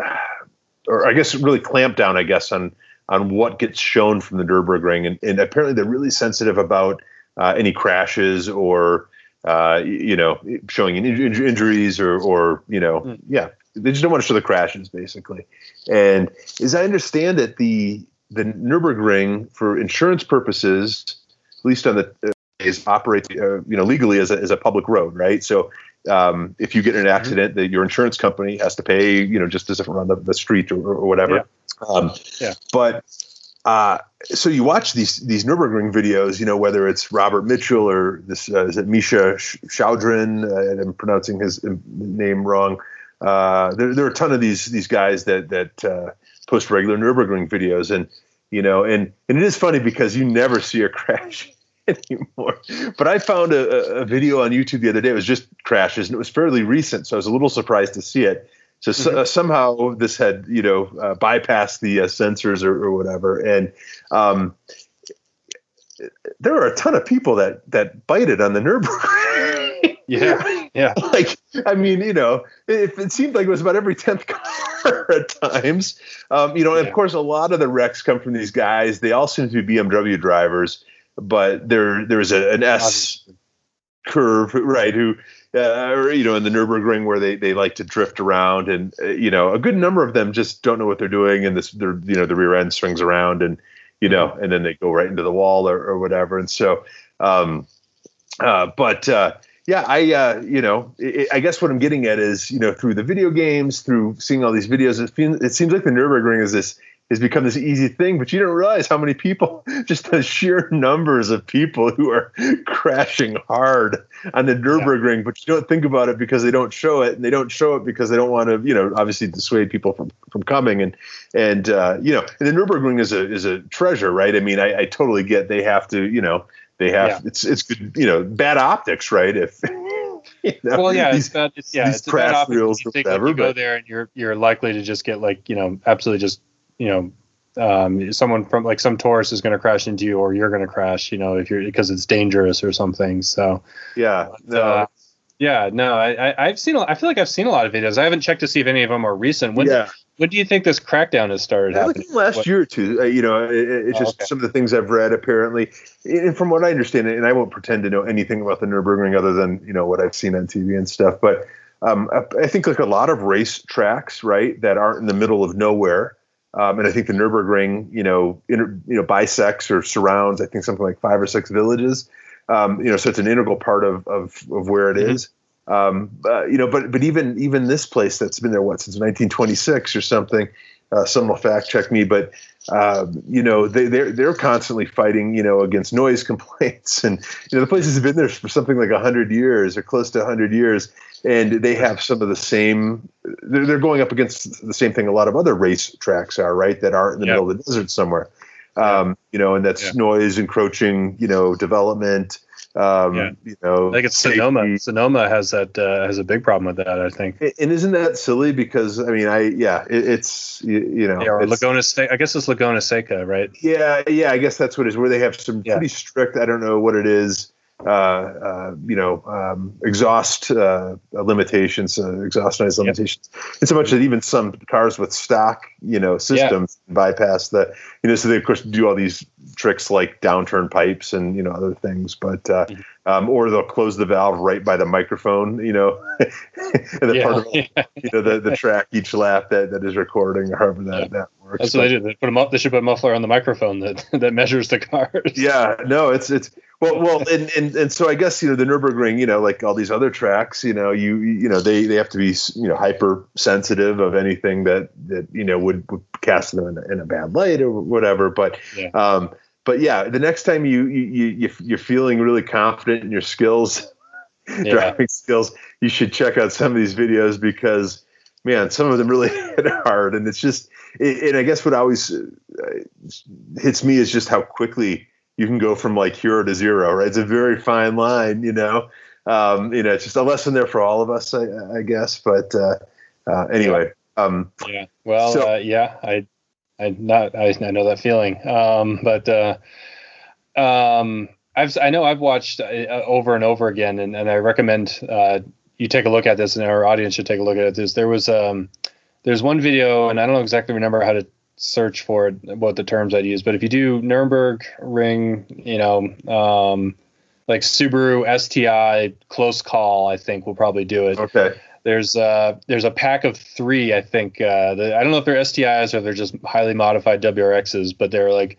or I guess really clamped down, I guess on. on what gets shown from the Nürburgring. And, and apparently they're really sensitive about uh, any crashes or, uh, you know, showing any inj- injuries or, or, you know, mm. yeah, they just don't want to show the crashes basically. And as I understand it, the, the Nürburgring for insurance purposes, at least on the, uh, is operate, uh, you know, legally as a, as a public road, right? So um, if you get in an accident, mm-hmm. that your insurance company has to pay, you know, just as if around the, the street or, or whatever.
Yeah.
Um, yeah. But uh, so you watch these these Nürburgring videos, you know, whether it's Robert Mitchell or this uh, is it Misha Schaudrin, uh, and I'm pronouncing his name wrong. Uh, there, there are a ton of these these guys that that uh, post regular Nürburgring videos, and you know, and and it is funny because you never see a crash anymore. But I found a, a video on YouTube the other day. It was just crashes, and it was fairly recent, so I was a little surprised to see it. So, mm-hmm. uh, somehow this had, you know, uh, bypassed the uh, sensors or, or whatever. And um, there are a ton of people that that bited on the Nürburgring.
Yeah, yeah.
Like, I mean, you know, it, it seemed like it was about every tenth car at times. Um, you know, and
yeah.
of course, a lot of the wrecks come from these guys. They all seem to be B M W drivers, but there there's a, an S Obviously. curve, right, who... Uh, or, you know, in the Nürburgring where they, they like to drift around, and uh, you know, a good number of them just don't know what they're doing, and this, they're, you know, the rear end swings around, and you know, and then they go right into the wall or, or whatever. And so, um, uh, but uh, yeah, I, uh, you know, it, I guess what I'm getting at is, you know, through the video games, through seeing all these videos, it, feels, it seems like the Nürburgring is this. has become this easy thing, but you don't realize how many people, just the sheer numbers of people who are crashing hard on the Nürburgring, yeah. but you don't think about it because they don't show it, and they don't show it because they don't want to, you know, obviously dissuade people from, from coming. And, and, uh, you know, and the Nürburgring is a, is a treasure, right? I mean, I, I totally get they have to, you know, they have, yeah. it's, it's good, you know, bad optics, right? If,
you know, well, yeah, these, it's bad. It's, yeah, it's a bad optics. You think whatever, like you go there and you're, you're likely to just get like, you know, absolutely just, you know, um, someone from like some tourist is going to crash into you, or you're going to crash, you know, if you're, because it's dangerous or something. So
yeah,
but, no. uh, Yeah, no, I, I I've seen. a- I feel like I've seen a lot of videos. I haven't checked to see if any of them are recent. When
Yeah.
when do you think this crackdown has started
Like
happening?
in the last
What-
year or two, uh, you know, it, it's
Oh,
just
okay.
some of the things I've read. Apparently, and from what I understand, and I won't pretend to know anything about the Nürburgring other than you know what I've seen on T V and stuff. But um, I, I think like a lot of race tracks, right, that aren't in the middle of nowhere. Um, and I think the Nürburgring, you know, inter, you know, bisects or surrounds. I think something like five or six villages. Um, you know, so it's an integral part of of, of where it
Mhm.
is. Um, uh, you know, but but even even this place that's been there what since nineteen twenty-six or something. Uh, someone will fact check me, but um, you know they they're they're constantly fighting you know against noise complaints, and you know the place has been there for something like a hundred years or close to a hundred years, and they have some of the same. They're, they're going up against the same thing a lot of other race tracks are, right? That are in the
Yep.
middle of the desert somewhere, um, you know, and that's
Yeah.
noise encroaching, you know, development. Um,
Yeah.
You know,
I think it's Sonoma.
safety.
Sonoma has that uh, has a big problem with that. I think.
And isn't that silly? Because I mean, I yeah, it, it's you, you know,
Yeah, or
it's,
Laguna Seca. I guess it's Laguna Seca, right?
Yeah, yeah, I guess that's what it is. Where they have some
Yeah.
pretty strict. I don't know what it is. Uh, uh, you know, um, exhaust uh, limitations, uh, exhaust noise
Yep.
limitations. It's so much that even some cars with stock, you know, systems bypass the. You know, so they of course do all these tricks like downturn pipes and you know other things, but uh,
Mhm.
um, or they'll close the valve right by the microphone. You know, and the
Yeah,
part of
yeah.
you know the, the track each lap that, that is recording, or however that
Yeah.
that works.
That's what they do. They put a mu- They should put a muffler on the microphone that that measures the cars.
Yeah, no, it's it's well, well, and, and and so I guess you know the Nürburgring, you know, like all these other tracks, you know, you you know they they have to be you know hypersensitive of anything that that you know would, would cast them in a, in a bad light or whatever. But
Yeah.
um, but yeah, the next time you you you you're feeling really confident in your skills,
Yeah.
driving skills, you should check out some of these videos because man, some of them really hit hard, and it's just. And I guess what always uh, hits me is just how quickly you can go from like hero to zero, right? It's a very fine line, you know. Um, you know, it's just a lesson there for all of us, I, I guess. But uh, uh, anyway, um,
Yeah. Well,
so-
uh, yeah, I, I not, I, I know that feeling. Um, but uh, um, I've, I know I've watched uh, over and over again, and, and I recommend uh, you take a look at this, and our audience should take a look at this. There was, um, there's one video, and I don't know exactly remember how to search for it, what the terms I'd use, but if you do Nürburgring, you know, um, like Subaru S T I close call, I think we'll probably do it.
okay,
There's uh there's a pack of three, I think. Uh, the, I don't know if they're S T Is or they're just highly modified W R Xs, but they're like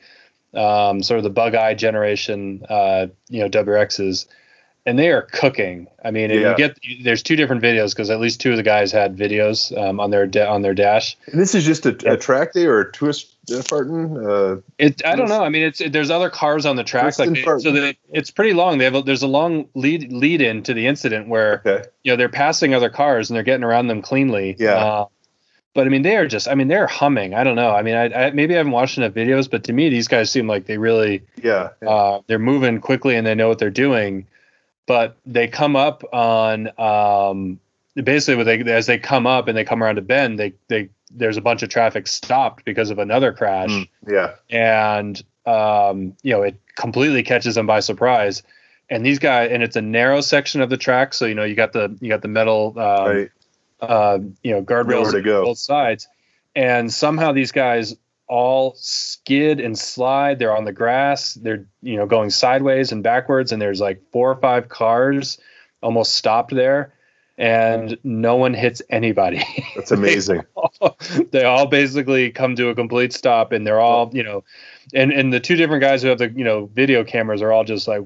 um, sort of the bug eye generation, uh, you know, W R Xs, and they are cooking. I mean, and
Yeah.
you get there's two different videos because at least two of the guys had videos um, on their da- on their dash.
and this is just a, a track day or a twist, uh, Farton. Uh,
It I don't know. I mean, it's it, there's other cars on the track, like
Kristen
they,
Farton.
so they, it's pretty long. They have a, there's a long lead lead in to the incident where
okay,
you know they're passing other cars and they're getting around them cleanly.
Yeah.
Uh, but I mean, they are just. I mean, they're humming. I don't know. I mean, I, I maybe I haven't watched enough videos, but to me, these guys seem like they really
yeah, yeah.
uh, they're moving quickly and they know what they're doing. But they come up on um, basically when they as they come up and they come around a bend, they they there's a bunch of traffic stopped because of another crash.
Mm, yeah,
And um, you know, it completely catches them by surprise. And these guys, and it's a narrow section of the track, so you know you got the you got the metal, um,
right.
uh, you know, guardrails
Nowhere to go.
on both sides, and somehow these guys all skid and slide. They're on the grass. They're you know going sideways and backwards, and there's like four or five cars almost stopped there, and no one hits anybody.
That's amazing.
They all basically come to a complete stop, and they're all, you know, and, and the two different guys who have the, you know, video cameras are all just like,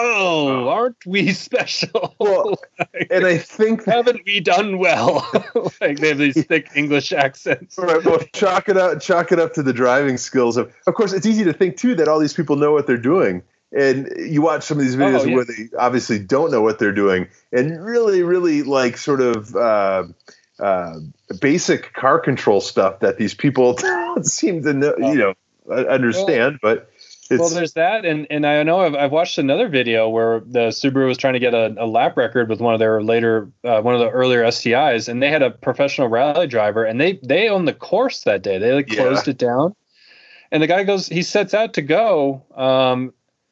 whoa, aren't we special?
Well, and I think that,
Haven't we done well? Like they have these thick English accents.
all right, well, chalk it up, chalk it up to the driving skills of. Of course, it's easy to think too that all these people know what they're doing, and you watch some of these videos
Oh, yeah.
where they obviously don't know what they're doing, and really, really like sort of uh, uh, basic car control stuff that these people don't seem to know, you know, understand. But it's
Well, there's that, and and I know I've, I've watched another video where the Subaru was trying to get a, a lap record with one of their later, uh, one of the earlier S T Is, and they had a professional rally driver, and they they owned the course that day. They like
Yeah.
closed it down, and the guy goes, he sets out to go, um,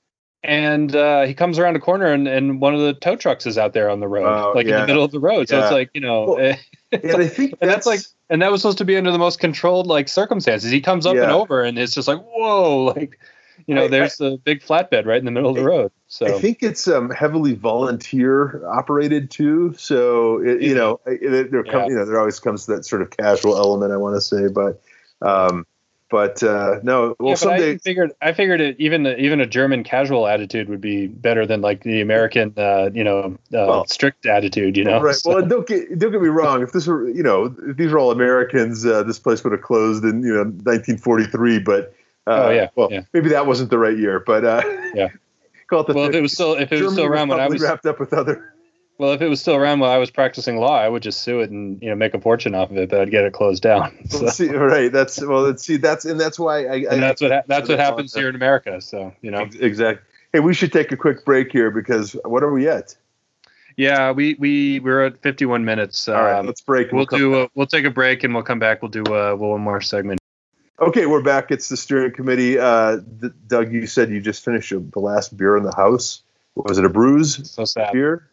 and uh, he comes around a corner, and, and one of the tow trucks is out there on the road,
Oh,
like
yeah.
in the middle of the road. So
Yeah.
it's like, you know,
Well,
eh,
and I think
and
that's,
that's like, and that was supposed to be under the most controlled like circumstances. He comes up
Yeah.
and over, and it's just like, whoa, like, you know,
I-
there's a big flatbed right in the middle of the road. So
I think it's um, heavily volunteer operated too. So it, you
Is it?
know, it, there come,
Yeah.
you know, there always comes that sort of casual element, I want to say, but um, but uh, no. Well,
yeah, but I
someday.
figured I figured it, even even a German casual attitude would be better than like the American, uh, you know, uh,
Well,
strict attitude. You know,
Right.
So-
Well, and don't get don't get me wrong. If this were, you know, if these were all Americans, uh, this place would have closed in, you know, nineteen forty-three. But uh,
Oh, yeah,
well,
yeah.
maybe that wasn't the right year. But uh,
Yeah.
call it the.
well, if it was still if it was still
Germany
around when I
probably
was
wrapped up with other.
well, if it was still around when I was practicing law, I would just sue it and, you know, make a fortune off of it, but I'd get it closed down. So,
Well, see, right. That's well. Let's see. That's and that's why I.
and that's what ha- that's what
I-
happens here in America. So, you know,
Exactly. Hey, we should take a quick break here because what are we at?
yeah, we we we're at fifty-one minutes.
All right,
Um,
let's break. and
we'll
come
do
back.
a, we'll take a break and we'll come back. We'll do uh one more segment.
Okay, we're back. It's the steering committee. Uh, D- Doug, you said you just finished the last beer in the house. Was it a bruise
So sad.
beer?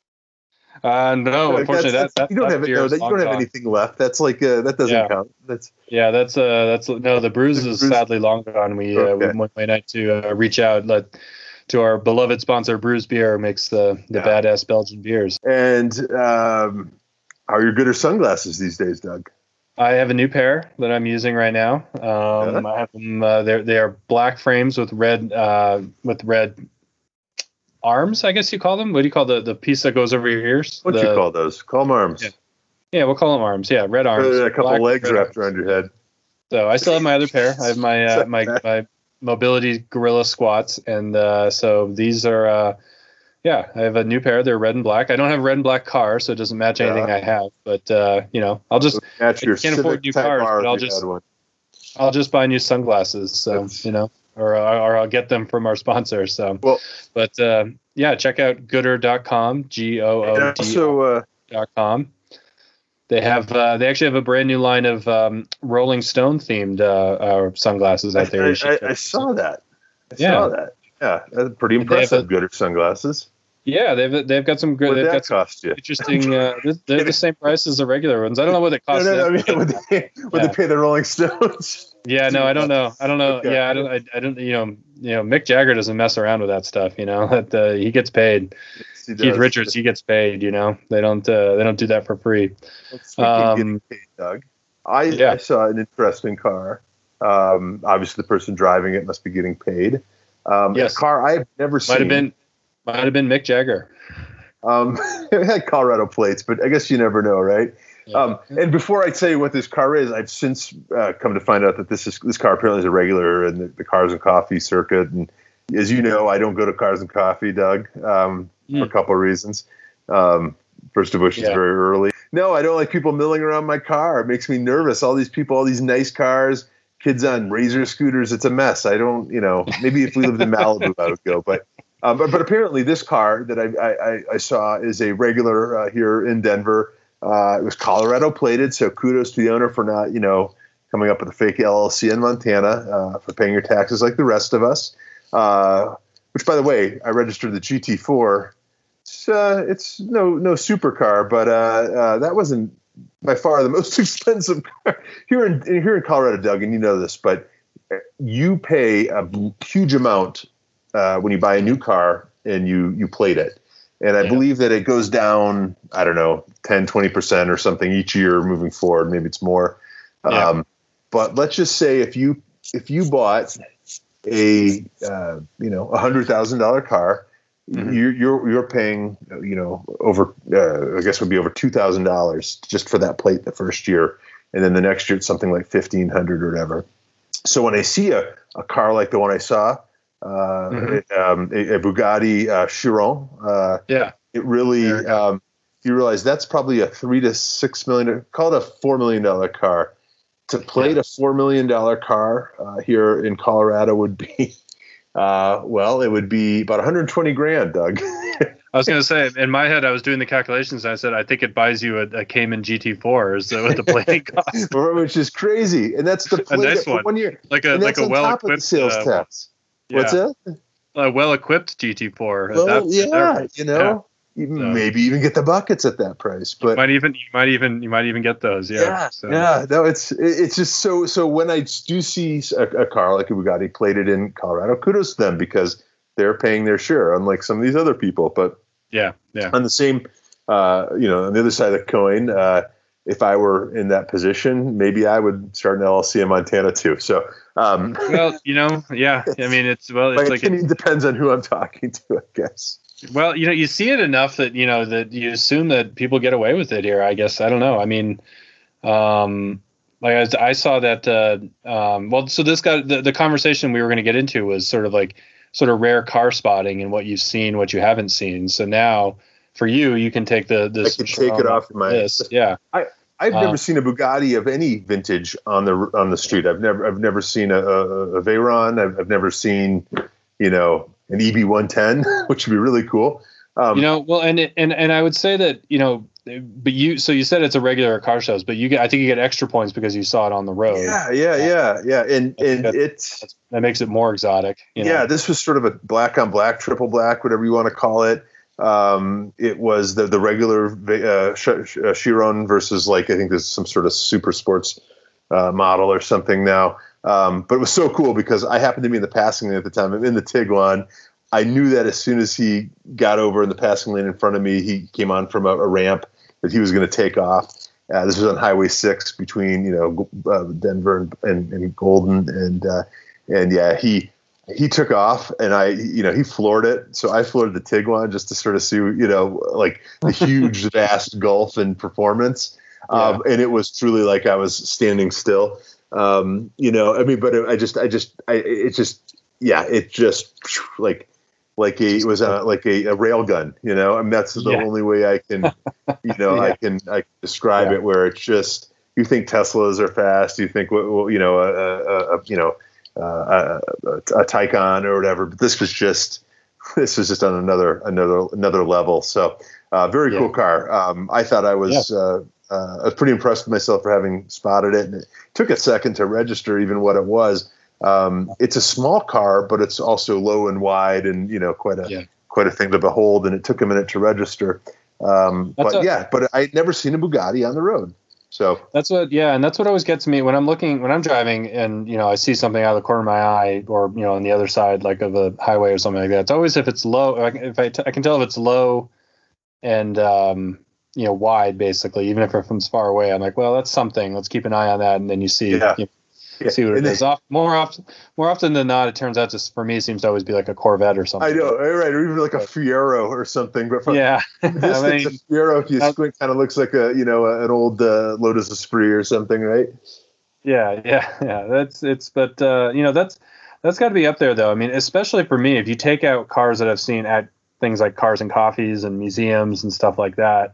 Uh, no,
Like,
unfortunately,
that's-
that,
that's-
that
you don't
that
have it.
beer
No,
is
that, you
long
don't have
gone.
anything left. That's like uh, that doesn't
Yeah.
count. That's
Yeah, that's uh, that's no, the bruise
The
is
Bruise-
sadly long gone. We uh,
Okay.
we went way night to uh, reach out, let to our beloved sponsor, Bruise Beer, makes the the
Yeah.
badass Belgian beers.
and um, how are your gooder sunglasses these days, Doug?
I have a new pair that I'm using right now. Um,
Yeah.
I have them. Uh, they're they are black frames with red uh, with red arms. I guess you call them. What do you call the the piece that goes over your ears?
What
the,
you call those? Call them arms.
Yeah. Yeah, we'll call them arms. Yeah, red arms.
Uh, a couple
Black,
legs
red
wrapped
arms.
around your head.
So I still have my other pair. I have my uh, my my mobility gorilla squats, and uh, so these are uh, yeah. I have a new pair. They're red and black. I don't have a red and black car, so it doesn't match anything
Yeah.
I have. But uh, you know, I'll just
Match your
I can't afford
Civic
new
Type
cars,
R
but I'll
if you
just-
had one.
I'll just buy new sunglasses. So
That's-
you know, or or I'll get them from our sponsor. So
Well,
but uh, yeah, check out gooder dot com. G O
and
O D
also, uh,
dot com. They have uh, they actually have a brand new line of um, Rolling Stone themed uh, uh, sunglasses
I,
out there. You should
I,
check
I, I
those
saw
out.
that. I
Yeah.
saw that. Yeah, that's pretty
They have
impressive.
a-
Gooder sunglasses.
Yeah, they've they've got some good.
What
They've
did
got
that
some
cost you?
interesting. Uh, they're, they're the same price as the regular ones. I don't know what it
No,
costs.
no, no, I
them,
mean,
but-
would they, would
Yeah.
they pay the Rolling Stones?
yeah, no, I don't know. I don't know.
Okay.
Yeah, I don't. I, I don't. You know, you know, Mick Jagger doesn't mess around with that stuff. You know, that uh, he gets paid.
He
Keith
does.
Richards, he gets paid. You know, they don't. Uh, they don't do that for free.
Speaking of getting
Um,
paid, Doug, I,
yeah.
I saw an interesting car. Um, obviously, the person driving it must be getting paid. Um,
Yes.
A car I've never seen.
Might have been. Might have been Mick Jagger.
Um, it had Colorado plates, but I guess you never know, right? Um, and before I tell you what this car is, I've since uh, come to find out that this is this car apparently is a regular in the, the Cars and Coffee circuit. And as you know, I don't go to Cars and Coffee, Doug, um, for a
Mm.
couple of reasons. Um, first of which is
Yeah.
very early. No, I don't like people milling around my car. It makes me nervous. All these people, all these nice cars, kids on Razor scooters. It's a mess. I don't, you know, maybe if we lived in Malibu, I would go. But um, but, but apparently this car that I, I, I saw is a regular uh, here in Denver. Uh, it was Colorado plated, so kudos to the owner for not, you know, coming up with a fake L L C in Montana, uh, for paying your taxes like the rest of us. Uh, which, by the way, I registered the G T four. It's, uh, it's no no supercar, but uh, uh, that wasn't by far the most expensive car here in here in Colorado, Doug, and you know this, but you pay a huge amount uh, when you buy a new car and you you plate it. And I
Yeah.
believe that it goes down, I don't know, ten, twenty percent or something each year moving forward. Maybe it's more.
Yeah.
Um, but let's just say if you if you bought a uh, you know a hundred thousand dollar car,
Mhm.
you're you're you're paying you know over uh, I guess it would be over two thousand dollars just for that plate the first year, and then the next year it's something like fifteen hundred or whatever. So when I see a, a car like the one I saw, uh,
Mhm.
um, a, a Bugatti uh, Chiron, uh,
Yeah.
it really
There you go.
um, you realize that's probably a three to six million, call it a four million dollar car. To plate
Yeah.
a four million dollar car uh, here in Colorado would be, uh, well, it would be about one hundred twenty grand, Doug.
I was going to say, in my head, I was doing the calculations. And I said, I think it buys you a, a Cayman G T four is the, what the plating cost.
Which is crazy, and that's the plate
nice
for
one.
one year.
Like a
And
like
that's
a
on
well
top of the
equipped
sales
uh,
tax. What's
yeah.
that?
a well-equipped G T four.
Well,
that,
yeah,
that,
you know, yeah. So, maybe even get the buckets at that price. But
you might even you might even you might even get those. Yeah,
yeah,
so.
yeah. No, it's it's just so so. When I do see a, a car like a Bugatti plated in Colorado, kudos to them because they're paying their share, unlike some of these other people. But
yeah, yeah.
On the same, uh, you know, on the other side of the coin. Uh, If I were in that position, maybe I would start an L L C in Montana too. So, um,
well, you know, yeah, I mean, it's well, it's
my
like
opinion
it
depends on who I'm talking to, I guess.
Well, you know, you see it enough that you know that you assume that people get away with it here. I guess I don't know. I mean, um, like I, I saw that. Uh, um, well, so this got the, the conversation we were going to get into was sort of like sort of rare car spotting and what you've seen, what you haven't seen. So now, for you, you can take the this.
I can take it off my
list. Yeah.
I, I've
Uh,
never seen a Bugatti of any vintage on the on the street. I've never I've never seen a, a, a Veyron. I've, I've never seen, you know, an E B one ten, which would be really cool. Um,
you know, well, and and and I would say that you know, but you so you said it's a regular car shows, but you get I think you get extra points because you saw it on the road.
Yeah, yeah, yeah, yeah, and and
that,
it's
that makes it more exotic. You know?
Yeah, this was sort of a black on black, triple black, whatever you want to call it. Um, it was the the regular uh, Chiron versus like I think there's some sort of super sports uh, model or something now. Um, but it was so cool because I happened to be in the passing lane at the time. I'm in the Tiguan. I knew that as soon as he got over in the passing lane in front of me, he came on from a, a ramp that he was going to take off. Uh, this was on Highway six between you know uh, Denver and, and, and Golden, and uh, and yeah, he. He took off and I, you know, he floored it. So I floored the Tiguan just to sort of see, you know, like the huge, vast gulf in performance. Yeah. Um, and it was truly like I was standing still. Um, you know, I mean, but it, I just, I just, I, it just, yeah, it just like, like a, it was a, like a, a rail gun, you know, I mean, that's the yeah. only way I can, you know, yeah. I can, I can describe yeah. it where it's just, you think Teslas are fast. You think, well, you know, a, a, a you know, Uh, a, a Taycan or whatever, but this was just this was just on another another another level. So, uh, very yeah. cool car. Um, I thought I was yeah. uh, uh, I was pretty impressed with myself for having spotted it, and it took a second to register even what it was. Um, it's a small car, but it's also low and wide, and you know quite a yeah. quite a thing to behold. And it took a minute to register. Um, but a, yeah, but I'd never seen a Bugatti on the road. So
that's what, yeah, and that's what always gets me when I'm looking, when I'm driving, and you know, I see something out of the corner of my eye, or you know, on the other side, like of a highway or something like that. It's always if it's low, if I, t- I can tell if it's low and um, you know, wide, basically, even if it's from far away. I'm like, well, that's something. Let's keep an eye on that, and then you see,
yeah.
you know, Yeah. see what it is. Off, more often, more often than not, it turns out to, for me, it seems to always be like a Corvette or something.
I know, right? Or even like a Fiero or something. But from
yeah,
distance, I mean, a Fiero, if you squint, kind of looks like a you know an old uh, Lotus Esprit or something, right?
Yeah, yeah, yeah. That's it's, but uh, you know, that's that's got to be up there, though. I mean, especially for me, if you take out cars that I've seen at things like Cars and Coffees and museums and stuff like that.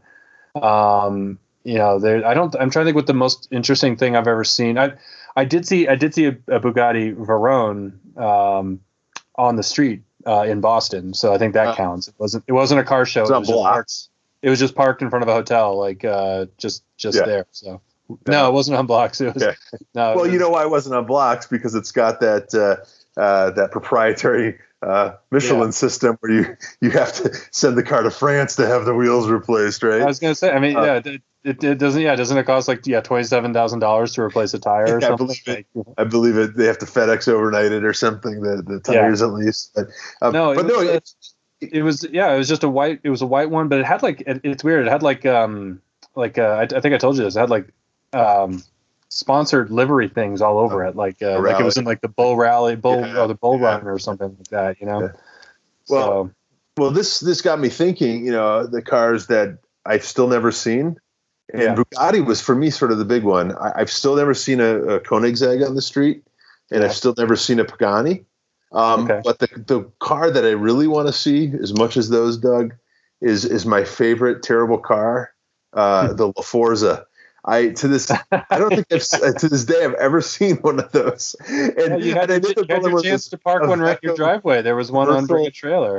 Um, you know, there. I don't. I'm trying to think what the most interesting thing I've ever seen. I. I did see I did see a, a Bugatti Veyron um, on the street uh, in Boston, so I think that uh, counts. It wasn't it wasn't a car show.
It was,
it was
blocks.
Just it was just parked in front of a hotel, like uh, just just yeah. there. So yeah. no, it wasn't on blocks. It was
okay.
no.
Well,
it was,
you know why it wasn't on blocks because it's got that uh, uh, that proprietary uh, Michelin yeah. system where you you have to send the car to France to have the wheels replaced, right?
I was gonna say. I mean, uh, yeah. It, It, it doesn't, yeah. Doesn't it cost like yeah twenty seven thousand dollars to replace a tire or
yeah,
something?
I believe it. I believe it. They have to FedEx overnight it or something. The the tires yeah. at least. But, um,
no,
but
it
no,
was,
it,
it was yeah. It was just a white. It was a white one, but it had like it, it's weird. It had like um like uh, I, I think I told you this. It had like um sponsored livery things all over uh, it. Like uh, like it was in like the Bull Rally, Bull yeah, or the Bull yeah. Run or something like that. You know.
Yeah. Well, so, well, this this got me thinking. You know, the cars that I've still never seen. And yeah. Bugatti was for me sort of the big one. I, I've still never seen a, a Koenigsegg on the street, and yeah. I've still never seen a Pagani. Um, okay. But the the car that I really want to see, as much as those, Doug, is is my favorite terrible car, uh, the La Forza. I to this I don't think I've, to this day I've ever seen one of those. And
yeah, you had,
and
you had your chance to park one right in your driveway. There was one under a trailer.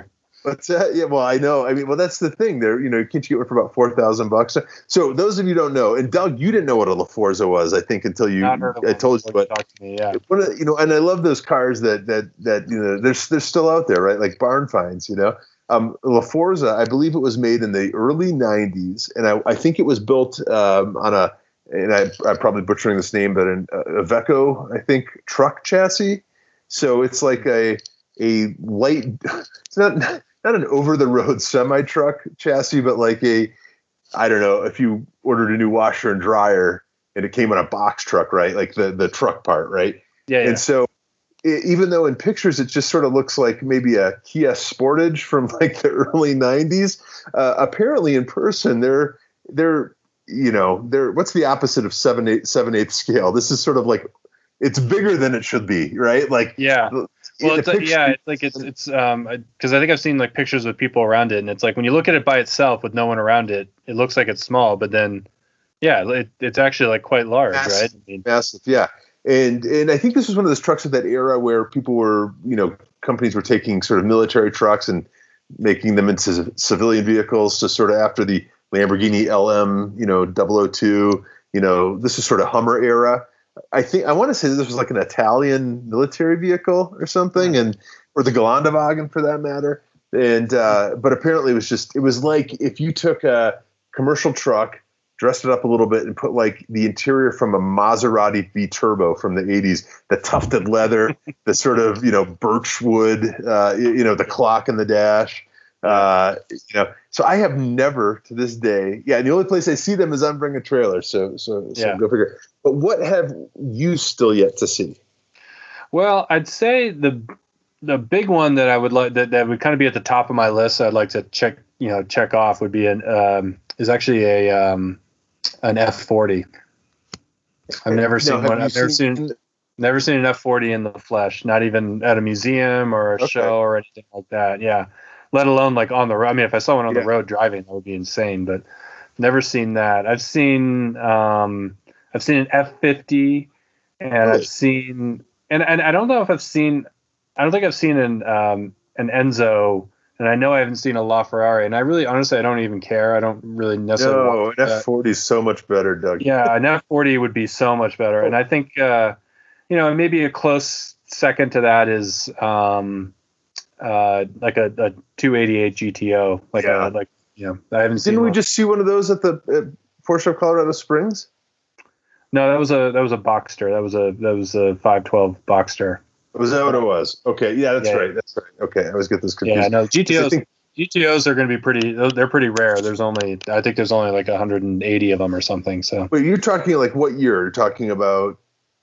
What's that? Yeah, well, I know. I mean, well, that's the thing. There, you know, can't you get one for about four thousand bucks? So, those of you who don't know, and Doug, you didn't know what a La Forza was, I think, until you.
Not heard of
I told you, but
talk to me, yeah.
One of the, you know, and I love those cars that that that you know, they're they're still out there, right? Like barn finds, you know. Um, La Forza, I believe it was made in the early nineties, and I, I think it was built um, on a, and I, I'm probably butchering this name, but an, a Iveco, I think, truck chassis. So it's like a a light. It's not. Not an over-the-road semi-truck chassis, but like a, I don't know, if you ordered a new washer and dryer and it came on a box truck, right? Like the, the truck part, right?
Yeah, yeah.
And so it, even though in pictures it just sort of looks like maybe a Kia Sportage from like the early nineties, uh, apparently in person they're, they're, you know, they're, what's the opposite of seven, eight, seven, eighth scale? This is sort of like, it's bigger than it should be, right? Like,
yeah. Well, it's like, yeah, it's like it's it's um because I think I've seen like pictures with people around it, and it's like when you look at it by itself with no one around it, it looks like it's small, but then, yeah, it, it's actually like quite large,
massive,
right? I mean,
massive, yeah. And and I think this was one of those trucks of that era where people were, you know, companies were taking sort of military trucks and making them into civilian vehicles. So sort of after the Lamborghini L M, you know, double oh two, you know, this is sort of Hummer era. I think I want to say this was like an Italian military vehicle or something, and or the Geländewagen for that matter. And uh, but apparently it was just it was like if you took a commercial truck, dressed it up a little bit, and put like the interior from a Maserati V Turbo from the eighties, the tufted leather, the sort of you know birch wood, uh, you, you know the clock in the dash. Uh, you know, so I have never to this day, yeah. And the only place I see them is on Bring a Trailer. So, so, so
yeah.
Go figure. But what have you still yet to see?
Well, I'd say the the big one that I would like that, that would kind of be at the top of my list. I'd like to check, you know, check off would be an um, is actually a um, an F forty. I've never seen
no,
one. I've never seen, seen never seen an F forty in the flesh. Not even at a museum or a okay. show or anything like that. Yeah. Let alone like on the road. I mean, if I saw one on yeah. the road driving, that would be insane. But never seen that. I've seen um, I've seen an F fifty, and really? I've seen and, and I don't know if I've seen. I don't think I've seen an um, an Enzo, and I know I haven't seen a LaFerrari. And I really, honestly, I don't even care. I don't really necessarily.
No, an F forty is so much better, Doug.
Yeah, an F forty would be so much better, oh. and I think uh, you know maybe a close second to that is. Um, Uh, like a, a two eighty-eight G T O, like
yeah.
a, like you know, I haven't seen.
Didn't we
one.
just see one of those at the at Porsche of Colorado Springs?
No, that was a that was a Boxster. That was a that was a five twelve Boxster.
Was that what it was? Okay, yeah, that's
yeah.
right. That's right. Okay, I always get this confused.
Yeah, no, G T Os.
Think,
G T Os are going to be pretty. They're pretty rare. There's only I think there's only like one hundred eighty of them or something. So.
Wait, you're talking like what year? You're talking about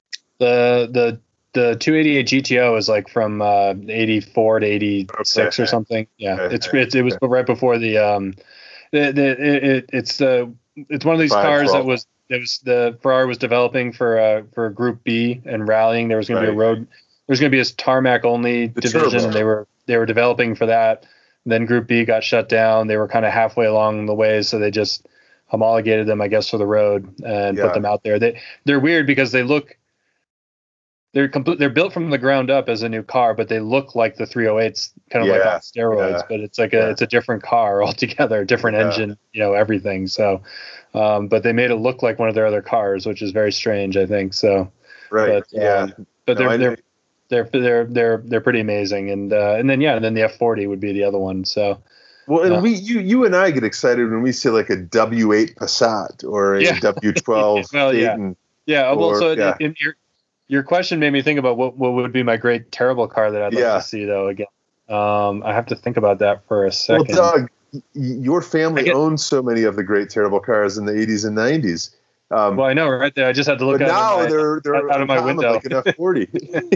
the the. The two eighty-eight G T O is like from uh, eighty-four to eighty-six okay. or something. Yeah, okay. it's, it's it was okay. right before the um, the, the it, it, it's the it's one of these cars that was that was the Ferrari was developing for uh for Group B and rallying. There was going right. to be a road. There was going to be a tarmac only the division, turbo. and they were they were developing for that. Then Group B got shut down. They were kind of halfway along the way, so they just homologated them, I guess, for the road and yeah. put them out there. They they're weird because they look. They're complete. They're built from the ground up as a new car, but they look like the three oh eights, kind of
yeah,
like on steroids. Yeah, but it's like a yeah. it's a different car altogether, different yeah. engine, you know, everything. So, um, but they made it look like one of their other cars, which is very strange, I think. So,
right,
but,
yeah.
Um, but no, they're, they're they're they're they're they're pretty amazing, and uh, and then yeah, and then the F forty would be the other one. So.
Well, and uh, we, you, you and I get excited when we see like a W eight Passat or a
yeah.
W twelve.
well, yeah, yeah.
Or,
well, so
yeah.
in your your question made me think about what what would be my great terrible car that I'd like
yeah.
to see though. Again, um, I have to think about that for a second.
Well, Doug, y- your family
get,
owns so many of the great terrible cars in the eighties and nineties. Um,
well, I know, right there. I just had to look
but
out
now
of my,
they're they're
out of my window.
Like an F forty.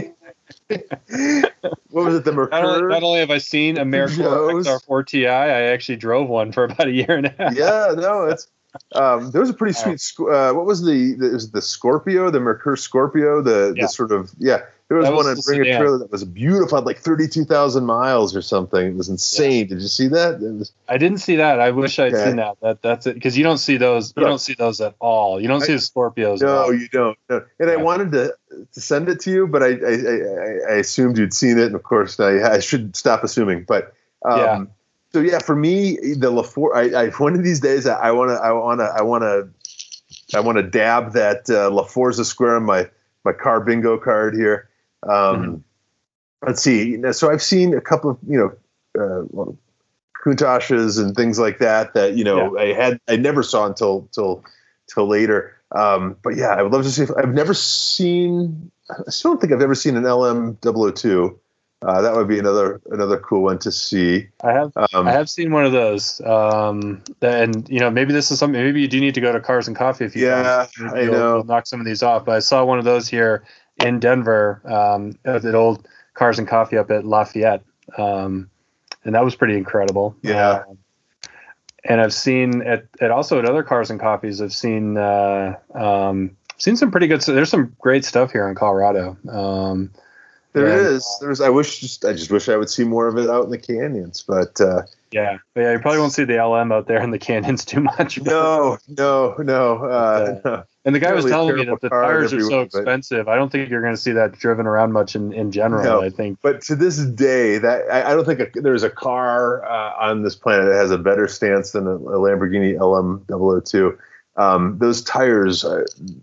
What was it? The Mercury?
Not only, not only have I seen a Mercury X R four Ti, I actually drove one for about a year and a half.
Yeah, no, it's um, there was a pretty sweet. Uh, what was the? the it was the Scorpio, the Mercury Scorpio, the
yeah.
the sort of yeah. There was, was one on Bring a Trailer that was beautiful, had like thirty-two thousand miles or something. It was insane. Yeah. Did you see that? It was,
I didn't see that. I wish I'd
okay.
seen that. That that's it, because you don't see those. You
no.
don't see those at all. You don't I, see the Scorpios.
No,
at all.
you don't. No. And yeah. I wanted to to send it to you, but I I, I, I assumed you'd seen it, and of course I, I should stop assuming. But um,
yeah.
So yeah, for me, the LaForce. I, I one of these days, I want to, I want to, I want to, I want to dab that uh, La Forza square on my my car bingo card here. Um, mm-hmm. Let's see. So I've seen a couple of you know, uh, well, Countachs and things like that that you know yeah. I had I never saw until till till later. Um, but yeah, I would love to see. If, I've never seen. I still don't think I've ever seen an L M double oh two. Uh, that would be another another cool one to see.
I have um, I have seen one of those, um, and you know maybe this is something. Maybe you do need to go to Cars and Coffee if you
yeah,
you'll,
I know.
You'll knock some of these off. But I saw one of those here in Denver um, at the old Cars and Coffee up at Lafayette, um, and that was pretty incredible.
Yeah.
Uh, and I've seen at, at also at other Cars and Coffees. I've seen uh, um, seen some pretty good. There's some great stuff here in Colorado. Um,
There
and,
is. There's. I wish. Just. I just wish I would see more of it out in the canyons. But uh,
yeah, but yeah, you probably won't see the L M out there in the canyons too much.
No, no, no. Uh,
uh, and the guy was telling me that the tires are so expensive. But I don't think you're going to see that driven around much in, in general. No, I think.
But to this day, that I, I don't think a, there's a car uh, on this planet that has a better stance than a, a Lamborghini L M double oh two. Um, those tires. Uh,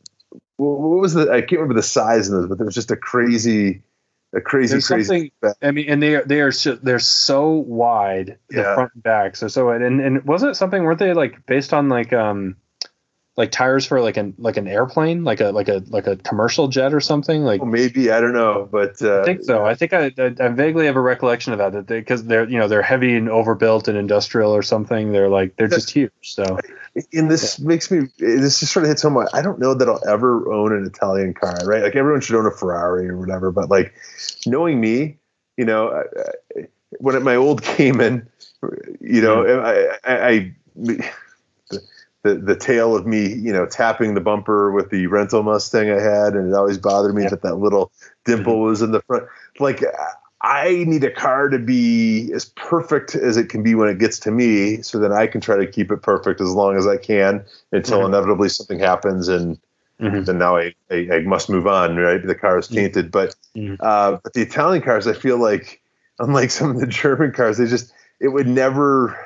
what was the? I can't remember the size of those, but there was just a crazy. A crazy,
There's
crazy.
I mean, and they are they are so, they're so wide, the
yeah.
front and back, so so wide. And and wasn't it something? Weren't they like based on like um like tires for like an like an airplane, like a like a like a commercial jet or something? Like
well, maybe I don't know, but uh,
I think so.
yeah.
I think I, I I vaguely have a recollection of that that because they, they're you know they're heavy and overbuilt and industrial or something. They're like they're just huge. So.
And this yeah. makes me, this just sort of hits home. I don't know that I'll ever own an Italian car, right? Like everyone should own a Ferrari or whatever, but like knowing me, you know, I, I, when my old Cayman, you know, mm. I, I, I the, the, the tale of me, you know, tapping the bumper with the rental Mustang I had, and it always bothered me yeah. that that little dimple mm-hmm. was in the front. Like, I need a car to be as perfect as it can be when it gets to me so that I can try to keep it perfect as long as I can until mm-hmm. inevitably something happens and mm-hmm. then now I, I, I must move on, right? The car is tainted. But, mm-hmm. uh, but the Italian cars, I feel like, unlike some of the German cars, they just, it would never,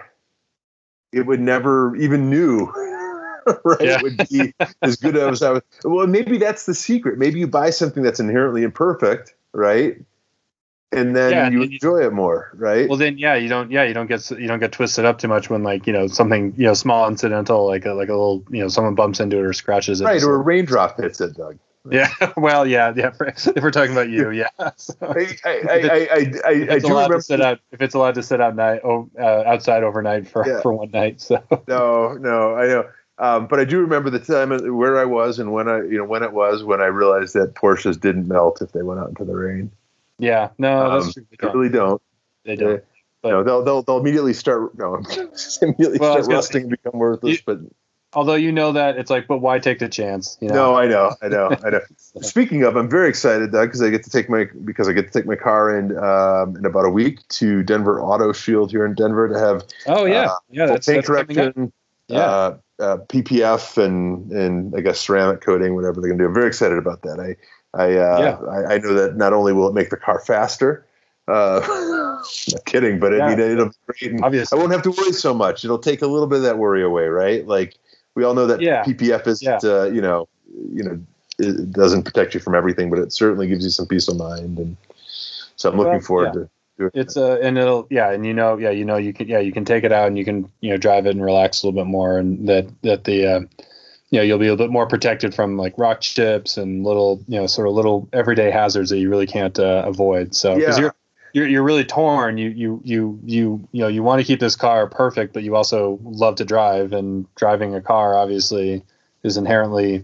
it would never even new, right? Yeah. It would be as good as I was. Well, maybe that's the secret. Maybe you buy something that's inherently imperfect, right? And then yeah, you enjoy it more, right?
Well, then, yeah, you don't, yeah, you don't get, you don't get twisted up too much when, like, you know, something, you know, small incidental, like a, like a little, you know, someone bumps into it or scratches it,
right? Or a raindrop hits it, Doug.
Yeah, well, yeah, yeah. If we're talking about you, yeah. So,
I, I, I, I, I,
if it's
I do
allowed
remember
to sit out, if it's allowed to sit out night, oh, uh, outside overnight for yeah. for one night, so
no, no, I know. Um, but I do remember the time where I was and when I, you know, when it was when I realized that Porsches didn't melt if they went out into the rain.
Yeah, no, that's
um,
true. They,
they really don't.
They don't.
They, but, no, they'll they'll they'll immediately start. No, immediately well, start rusting and become worthless. You, but
although you know that it's like, but why take the chance? You know?
No, I know, I know, I know. Speaking of, I'm very excited, Doug, because I get to take my because I get to take my car in um, in about a week to Denver Auto Shield here in Denver to have.
Oh yeah, uh, yeah, that's
paint
that's
correction. Yeah. Uh, uh, P P F and and I guess ceramic coating, whatever they're gonna do. I'm very excited about that. I. I, uh, yeah. I I know that not only will it make the car faster, uh, not kidding, but yeah. I mean it'll be great. And obviously, I won't have to worry so much. It'll take a little bit of that worry away, right? Like we all know that
yeah.
P P F isn't,
yeah.
uh, you know, you know, it doesn't protect you from everything, but it certainly gives you some peace of mind. And so I'm looking well, forward
yeah.
to. doing
It's a uh, and it'll yeah, and you know yeah, you know you can yeah you can take it out and you can you know drive it and relax a little bit more, and that that the. Uh, you know, you'll be a bit more protected from like rock chips and little, you know, sort of little everyday hazards that you really can't uh, avoid. So, because yeah. you're, you're you're really torn. You you you you you know you want to keep this car perfect, but you also love to drive, and driving a car obviously is inherently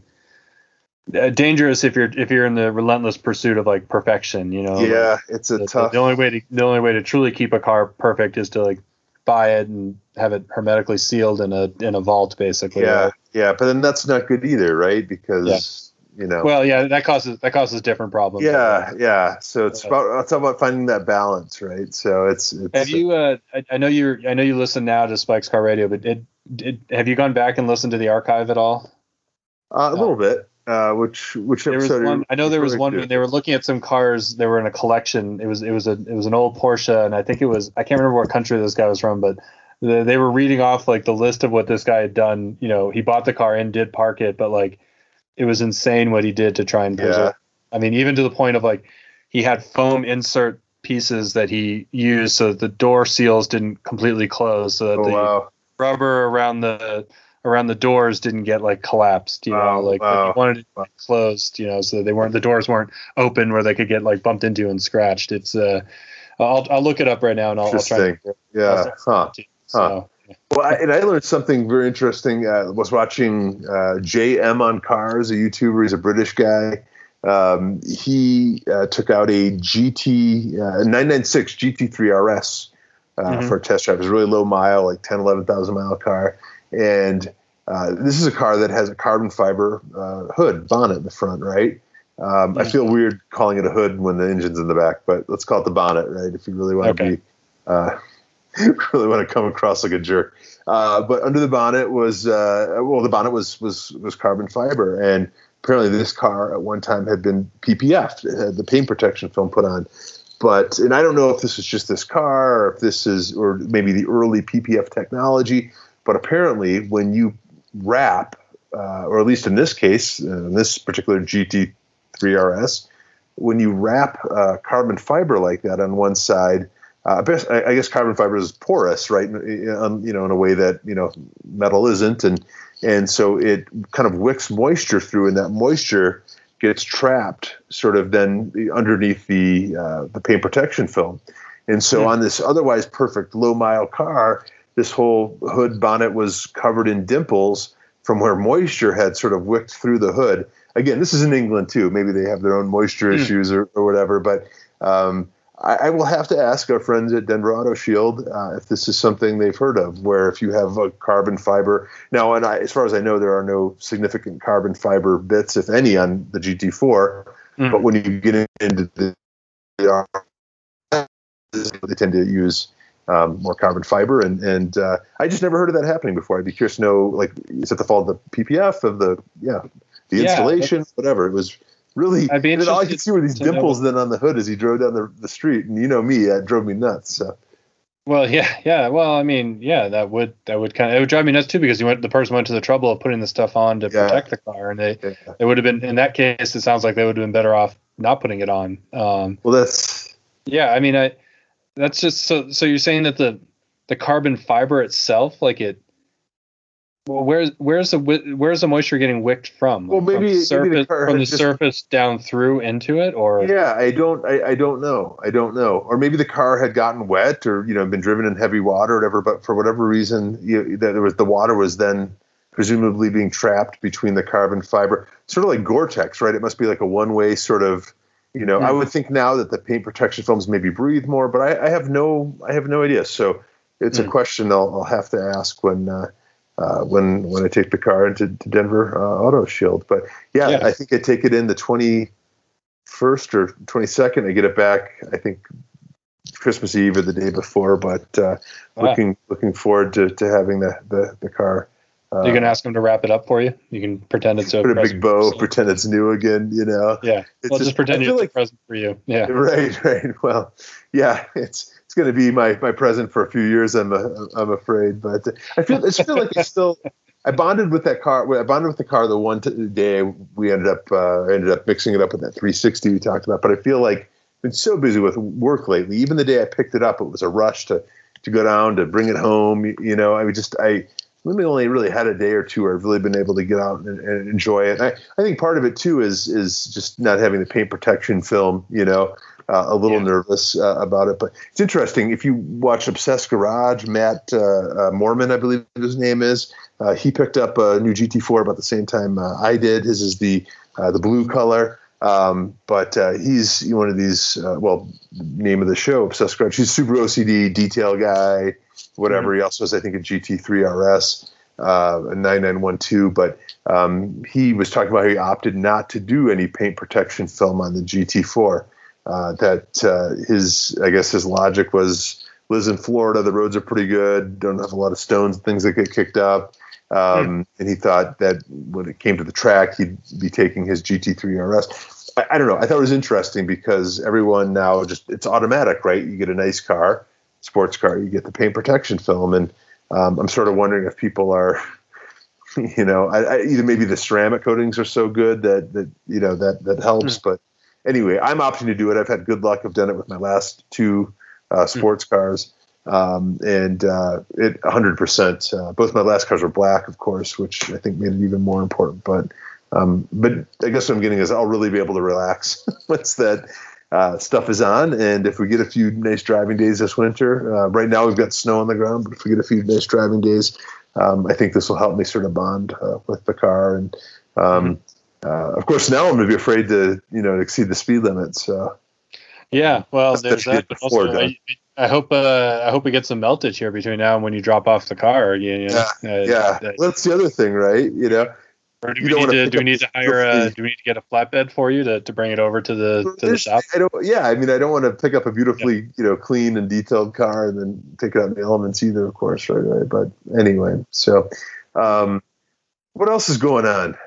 uh, dangerous if you're if you're in the relentless pursuit of like perfection. You know,
yeah,
like,
it's a
the,
tough.
The only way to the only way to truly keep a car perfect is to like buy it and have it hermetically sealed in a in a vault, basically.
Yeah.
Right?
Yeah, but then that's not good either, right? Because yeah. you know.
Well, yeah, that causes that causes different problems.
Yeah, yeah. So it's about it's about finding that balance, right? So it's. it's
have you? Uh, I, I know you. I know you listen now to Spike's Car Radio, but it, it, have you gone back and listened to the archive at all?
Uh, a little bit. Uh, which which
There was
episode?
one. I know there was one
to?
when they were looking at some cars. They were in a collection. It was it was a it was an old Porsche, and I think it was I can't remember what country this guy was from, but the, they were reading off like the list of what this guy had done. You know, he bought the car and did park it, but like it was insane what he did to try and preserve.
Yeah.
I mean, even to the point of like he had foam insert pieces that he used so that the door seals didn't completely close, so that
Oh,
the
wow.
rubber around the around the doors didn't get like collapsed, you know,
Wow,
like,
wow.
like he wanted it to be closed, you know, so they weren't the doors weren't open where they could get like bumped into and scratched. It's uh, I'll I'll look it up right now and I'll, I'll try.
Interesting.
To,
Yeah.
I'll
Huh.
to you, so, yeah.
Well, I, and I learned something very interesting. I uh, was watching uh, J M on Cars, a YouTuber. He's a British guy. Um, he uh, took out a G T uh, nine ninety-six G T three R S uh,
Mhm.
for a test drive. It was a really low mile, like ten, eleven thousand mile car. And uh, this is a car that has a carbon fiber uh, hood, bonnet in the front, right? Um, I
Yeah.
feel weird calling it a hood when the engine's in the back, but let's call it the bonnet, right? If you really want
Okay.
to be, uh, really want to come across like a jerk. Uh, but under the bonnet was, uh, well, the bonnet was was was carbon fiber, and apparently this car at one time had been P P F, it had the paint protection film put on. But, and I don't know if this is just this car or if this is, or maybe the early P P F technology, but apparently when you wrap, uh, or at least in this case, uh, in this particular G T three R S, when you wrap uh, carbon fiber like that on one side, uh, best, I, I guess carbon fiber is porous, right? Um, you know, in a way that, you know, metal isn't. And, and so it kind of wicks moisture through, and that moisture gets trapped sort of then underneath the, uh, the paint protection film. And so
Hmm.
on this otherwise perfect low mile car, this whole hood bonnet was covered in dimples from where moisture had sort of wicked through the hood. Again, this is in England too. Maybe they have their own moisture
Hmm.
issues or, or whatever. But um, I, I will have to ask our friends at Denver Auto Shield uh, if this is something they've heard of, where if you have a carbon fiber. Now, and I, as far as I know, there are no significant carbon fiber bits, if any, on the G T four.
Hmm.
But when you get into the they tend to use um, more carbon fiber, and and uh, I just never heard of that happening before. I'd be curious to know, like, is it the fault of the P P F, of the yeah, the
Yeah,
installation,
that's-
whatever? It was really.
I'd be
and all I
interested
could see were these
to know-
dimples then on the hood as he drove down the, the street, and you know me, that drove me nuts. So
Well, yeah, yeah. Well, I mean, yeah, that would that would kind of it would drive me nuts too, because you went the person went to the trouble of putting the stuff on to
Yeah.
protect the car, and they
yeah.
it would have been in that case. It sounds like they would have been better off not putting it on. Um,
Well, that's
yeah, I mean, I that's just so. So you're saying that the the carbon fiber itself, like it. Well, where's where's the wi- where's the moisture getting wicked from?
Well,
Like,
maybe-
from
maybe
the
the
surface
car
from
had
the
just-
surface down through into it, or
yeah. I don't. I, I don't know. I don't know. Or maybe the car had gotten wet, or you know, been driven in heavy water, or whatever. But for whatever reason, you, that there was the water was then presumably being trapped between the carbon fiber, sort of like Gore-Tex, right? It must be like a one-way sort of. You know,
Hmm.
I would think now that the paint protection films maybe breathe more, but I, I have no, I have no idea. So it's
Hmm.
a question I'll, I'll have to ask when, uh, uh, when when I take the car into to Denver uh, Auto Shield. But yeah,
Yeah.
I think I take it in the twenty-first or twenty-second. I get it back, I think, Christmas Eve or the day before. But uh,
Wow.
looking looking forward to, to having the the, the car. Uh,
you can ask them to wrap it up for you. You can pretend it's a
put a big
present for
bow,
yourself.
pretend it's new again. You know.
Yeah,
It's
well, just,
I
pretend
feel
it's
like
a present for you. Yeah,
Right, right. Well, yeah, it's it's going to be my, my present for a few years. I'm a, I'm afraid, but I feel I just feel like I still I bonded with that car. I bonded with the car the one t- day we ended up uh, ended up mixing it up with that three sixty we talked about. But I feel like I've been so busy with work lately. Even the day I picked it up, it was a rush to to go down to bring it home. You, you know, I would just I. Maybe only really had a day or two where I've really been able to get out and, and enjoy it. And I, I think part of it too is is just not having the paint protection film, you know, uh, a little
Yeah.
nervous uh, about it. But it's interesting. If you watch Obsessed Garage, Matt uh, uh, Mormon, I believe his name is, uh, he picked up a new G T four about the same time uh, I did. His is the uh, the blue color. Um, but uh, he's one of these, uh, well, name of the show, Obsessed Garage. He's a super O C D detail guy. Whatever. Mm-hmm. He also has, I think, a G T three R S, uh, a nine nine one two. But um, he was talking about how he opted not to do any paint protection film on the G T four. Uh, that uh, his, I guess, his logic was lives in Florida. The roads are pretty good. Don't have a lot of stones and things that get kicked up. Um, mm. And he thought that when it came to the track, he'd be taking his G T three R S. I, I don't know. I thought it was interesting because everyone now just, it's automatic, right? You get a nice car, sports car, you get the paint protection film. And um, I'm sort of wondering if people are, you know, I, I, either maybe the ceramic coatings are so good that, that you know, that, that helps. Mm. But anyway, I'm opting to do it. I've had good luck. I've done it with my last two uh, sports mm. cars. Um, and uh, it one hundred percent. Uh, both my last cars were black, of course, which I think made it even more important. But um, but I guess what I'm getting is I'll really be able to relax once that uh, stuff is on. And if we get a few nice driving days this winter, uh, right now we've got snow on the ground, but if we get a few nice driving days, um, I think this will help me sort of bond uh, with the car. And um, mm-hmm. uh, of course, now I'm going to be afraid to you know exceed the speed limit. So.
Yeah, well, there's that. But also, I, I hope uh, I hope we get some meltage here between now and when you drop off the car. You know,
yeah,
uh,
yeah. Uh, well, that's the other thing, right? You know,
or do we need to do we need to hire a, do we need to get a flatbed for you to, to bring it over to the to the shop?
I don't. Yeah, I mean, I don't want to pick up a beautifully yeah. you know clean and detailed car and then take it out in the elements either, of course, right? Right. But anyway, so um, what else is going on?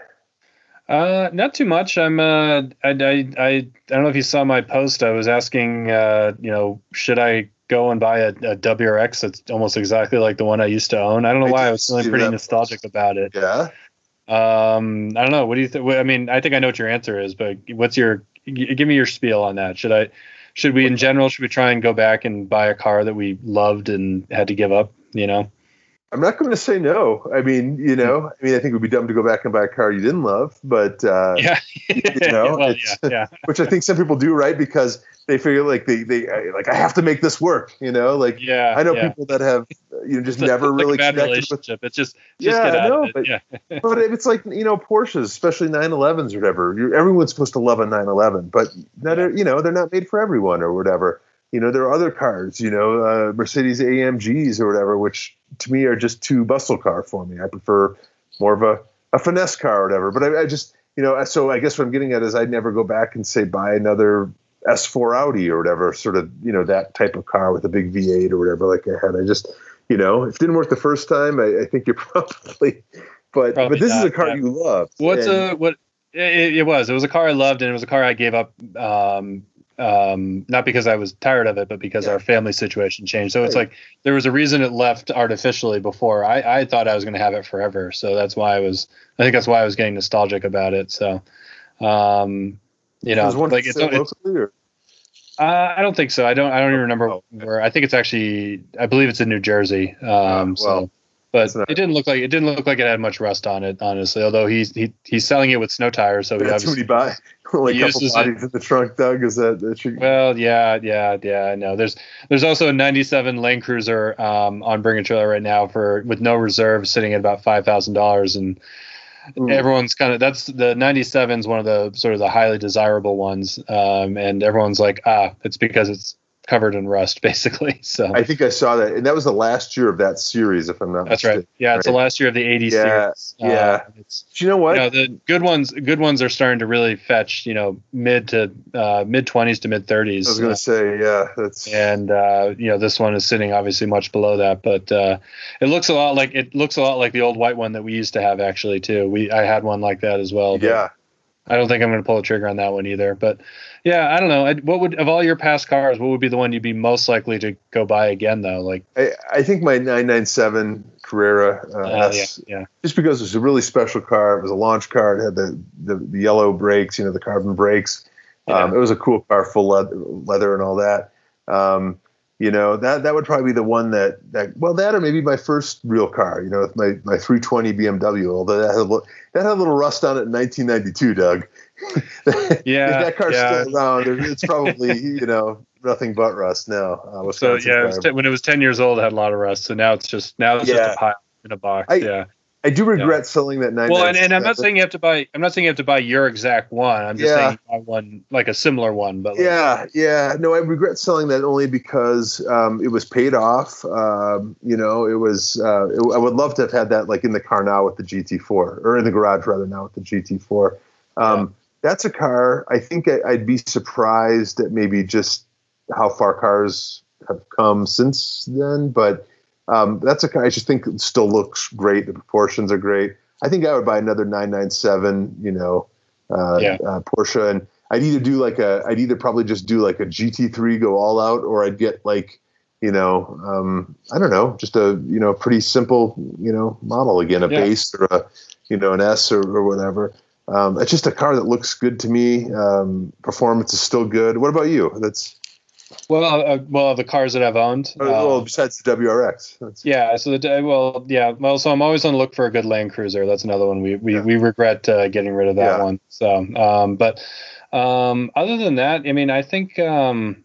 Uh, not too much. I'm, uh, I, I, I, I don't know if you saw my post. I was asking, uh, you know, should I go and buy a, a W R X that's almost exactly like the one I used to own? I don't know I why I was feeling pretty nostalgic post. about it.
Yeah.
Um, I don't know. What do you think? I mean, I think I know what your answer is, but what's your, g- give me your spiel on that. Should I, should we in general, should we try and go back and buy a car that we loved and had to give up, you know?
I'm not going to say no. I mean, you know, I mean, I think it would be dumb to go back and buy a car you didn't love, but, uh,
yeah,
you know,
well, yeah, yeah.
which I think some people do, right? Because they figure like they, they, like, I have to make this work, you know, like, yeah, I know yeah. people that have, you know, just
it's
never
like
really
a bad
connected
relationship.
with,
it's just, just
yeah,
get out
no,
of it.
but,
yeah.
but it's like, you know, Porsches, especially nine elevens or whatever, you're, everyone's supposed to love a nine eleven, but not, yeah. you know, they're not made for everyone or whatever. You know, there are other cars, you know, uh, Mercedes A M Gs or whatever, which to me are just too bustle car for me. I prefer more of a, a finesse car or whatever. But I, I just, you know, so I guess what I'm getting at is I'd never go back and say buy another S four Audi or whatever, sort of, you know, that type of car with a big V eight or whatever like I had. I just, you know, if it didn't work the first time, I, I think you're probably, but probably but this not, is a car yeah. you love.
What's and, a, what, it, it was, it was a car I loved and it was a car I gave up, um, um not because I was tired of it, but because yeah. our family situation changed. So right. it's like there was a reason it left artificially before. I, I thought I was going to have it forever, so that's why I was I think that's why I was getting nostalgic about it. So um you know, like it's, it's or? Uh, I don't think so. I don't I don't even remember oh, okay. where. I think it's actually I believe it's in New Jersey. Um uh, well, so but it didn't look like it didn't look like it had much rust on it, honestly. Although he's he, he's selling it with snow tires, so he
that's
obviously
what he buy. Like a couple bodies it. in the trunk, Doug. Is that that you...
Well, yeah, yeah, yeah. I know. There's there's also a ninety-seven Land Cruiser um, on Bring a Trailer right now for with no reserve, sitting at about five thousand dollars, and mm. everyone's kind of that's the ninety-seven is one of the sort of the highly desirable ones, um, and everyone's like, ah, it's because it's covered in rust, basically. So
I think I saw that, and that was the last year of that series, if I'm not
that's
mistaken.
right. Yeah, it's right? the last year of the eighty
yeah,
series.
Yeah.
Uh, it's,
Do you know what?
You know, the good ones, good ones are starting to really fetch. You know, mid to uh, mid twenties to mid thirties.
I was going to uh, say, yeah, that's
and uh, you know, this one is sitting obviously much below that, but uh, it looks a lot like it looks a lot like the old white one that we used to have actually too. We I had one like that as well.
Yeah.
I don't think I'm going to pull the trigger on that one either. But yeah, I don't know. I, what would of all your past cars, what would be the one you'd be most likely to go buy again, though? Like,
I, I think my nine ninety-seven Carrera uh, uh, S,
yeah, yeah.
just because it was a really special car. It was a launch car. It had the, the, the yellow brakes, you know, the carbon brakes. Um, yeah. It was a cool car, full leather, leather and all that. Um, you know, that that would probably be the one that, that well, that or maybe my first real car, you know, with my, my three twenty B M W, although that had, a, that had a little rust on it in nineteen ninety-two, Doug.
Yeah.
If that car's
yeah.
still around, it's probably, you know, nothing but rust now. Uh,
so, yeah, it was t- when it was ten years old, it had a lot of rust. So now it's just, now it's yeah. just a pile in a box.
I,
yeah.
I do regret
yeah.
selling that nine.
Well, and, and I'm not saying you have to buy. I'm not saying you have to buy your exact one. I'm just yeah. saying you buy one like a similar one. But like,
yeah, yeah. No, I regret selling that only because um, it was paid off. Um, you know, it was. Uh, it, I would love to have had that like in the car now with the G T four, or in the garage rather now with the G T four. Um, yeah. That's a car. I think I, I'd be surprised at maybe just how far cars have come since then, but. Um, that's a car I just think it still looks great. The proportions are great. I think I would buy another nine ninety-seven, you know, uh,
Yeah.
uh, Porsche, and I'd either do like a, I'd either probably just do like a G T three, go all out, or I'd get like, you know, um, I don't know, just a, you know, pretty simple, you know, model again, a
Yeah.
base or a, you know, an S or, or whatever. Um, it's just a car that looks good to me. Um, performance is still good. What about you? That's
Well, uh, well, the cars that I've owned.
uh, well,
uh,
besides the W R X. That's,
Yeah, so the well, yeah, well, so I'm always on the look for a good Land Cruiser. That's another one we we,
Yeah.
we regret uh, getting rid of that
Yeah.
one. So, um, but um, other than that, I mean, I think, um,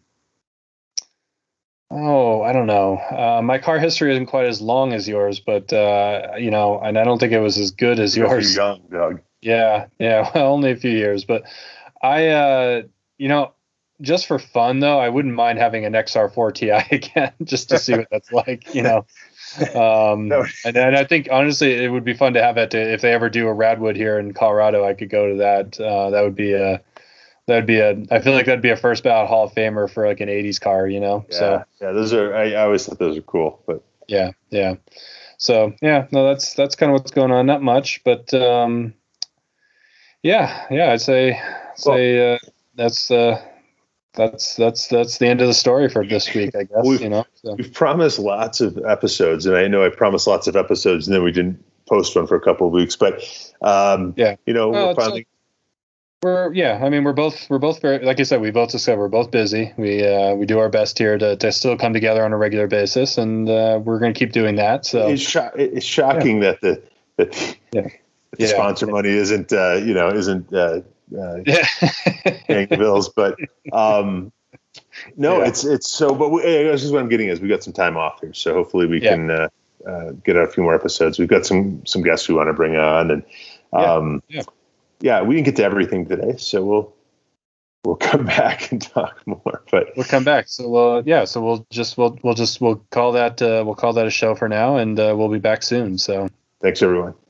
oh, I don't know. Uh, my car history isn't quite as long as yours, but uh, you know, and I don't think it was as good as
You're
yours.
young, Doug.
Yeah, yeah, well, only a few years, but I, uh, you know, just for fun though, I wouldn't mind having an X R four T I again, just to see what that's like, you know. Um,
No.
and, and I think honestly, it would be fun to have it to, if they ever do a Radwood here in Colorado. I could go to that. Uh, that would be a, that'd be a. I feel like that'd be a first ballot Hall of Famer for like an eighties car, you know.
Yeah,
So
yeah, those are. I, I always thought those are cool, but
yeah, yeah. So yeah, no, that's that's kind of what's going on. Not much, but um, yeah, yeah. I'd say say uh, that's uh, that's that's that's the end of the story for this week, I guess.
We've-
You know. So.
we've promised lots of episodes, and I know I promised lots of episodes, and then we didn't post one for a couple of weeks. But um,
Yeah.
you know,
Well,
we're
it's
finally.
We're yeah, I mean we're both we're both very, like I said, we both discovered we're both busy. We uh, we do our best here to, to still come together on a regular basis, and uh, we're going to keep doing that. So
It's, sho- it's shocking that the that the,
Yeah.
that the
Yeah.
sponsor money isn't uh, you know isn't uh, uh,
yeah,
paying the bills, but um, no,
Yeah.
it's it's so. But we, this is what I'm getting is we got some time off here, so hopefully we
Yeah.
can uh, uh, get out a few more episodes. We've got some some guests we want to bring on, and um,
Yeah. Yeah.
yeah, we didn't get to everything today, so we'll we'll come back and talk more. But
we'll come back. So we'll yeah, so we'll just we'll we'll just we'll call that uh, we'll call that a show for now, and uh, we'll be back soon. So
thanks everyone.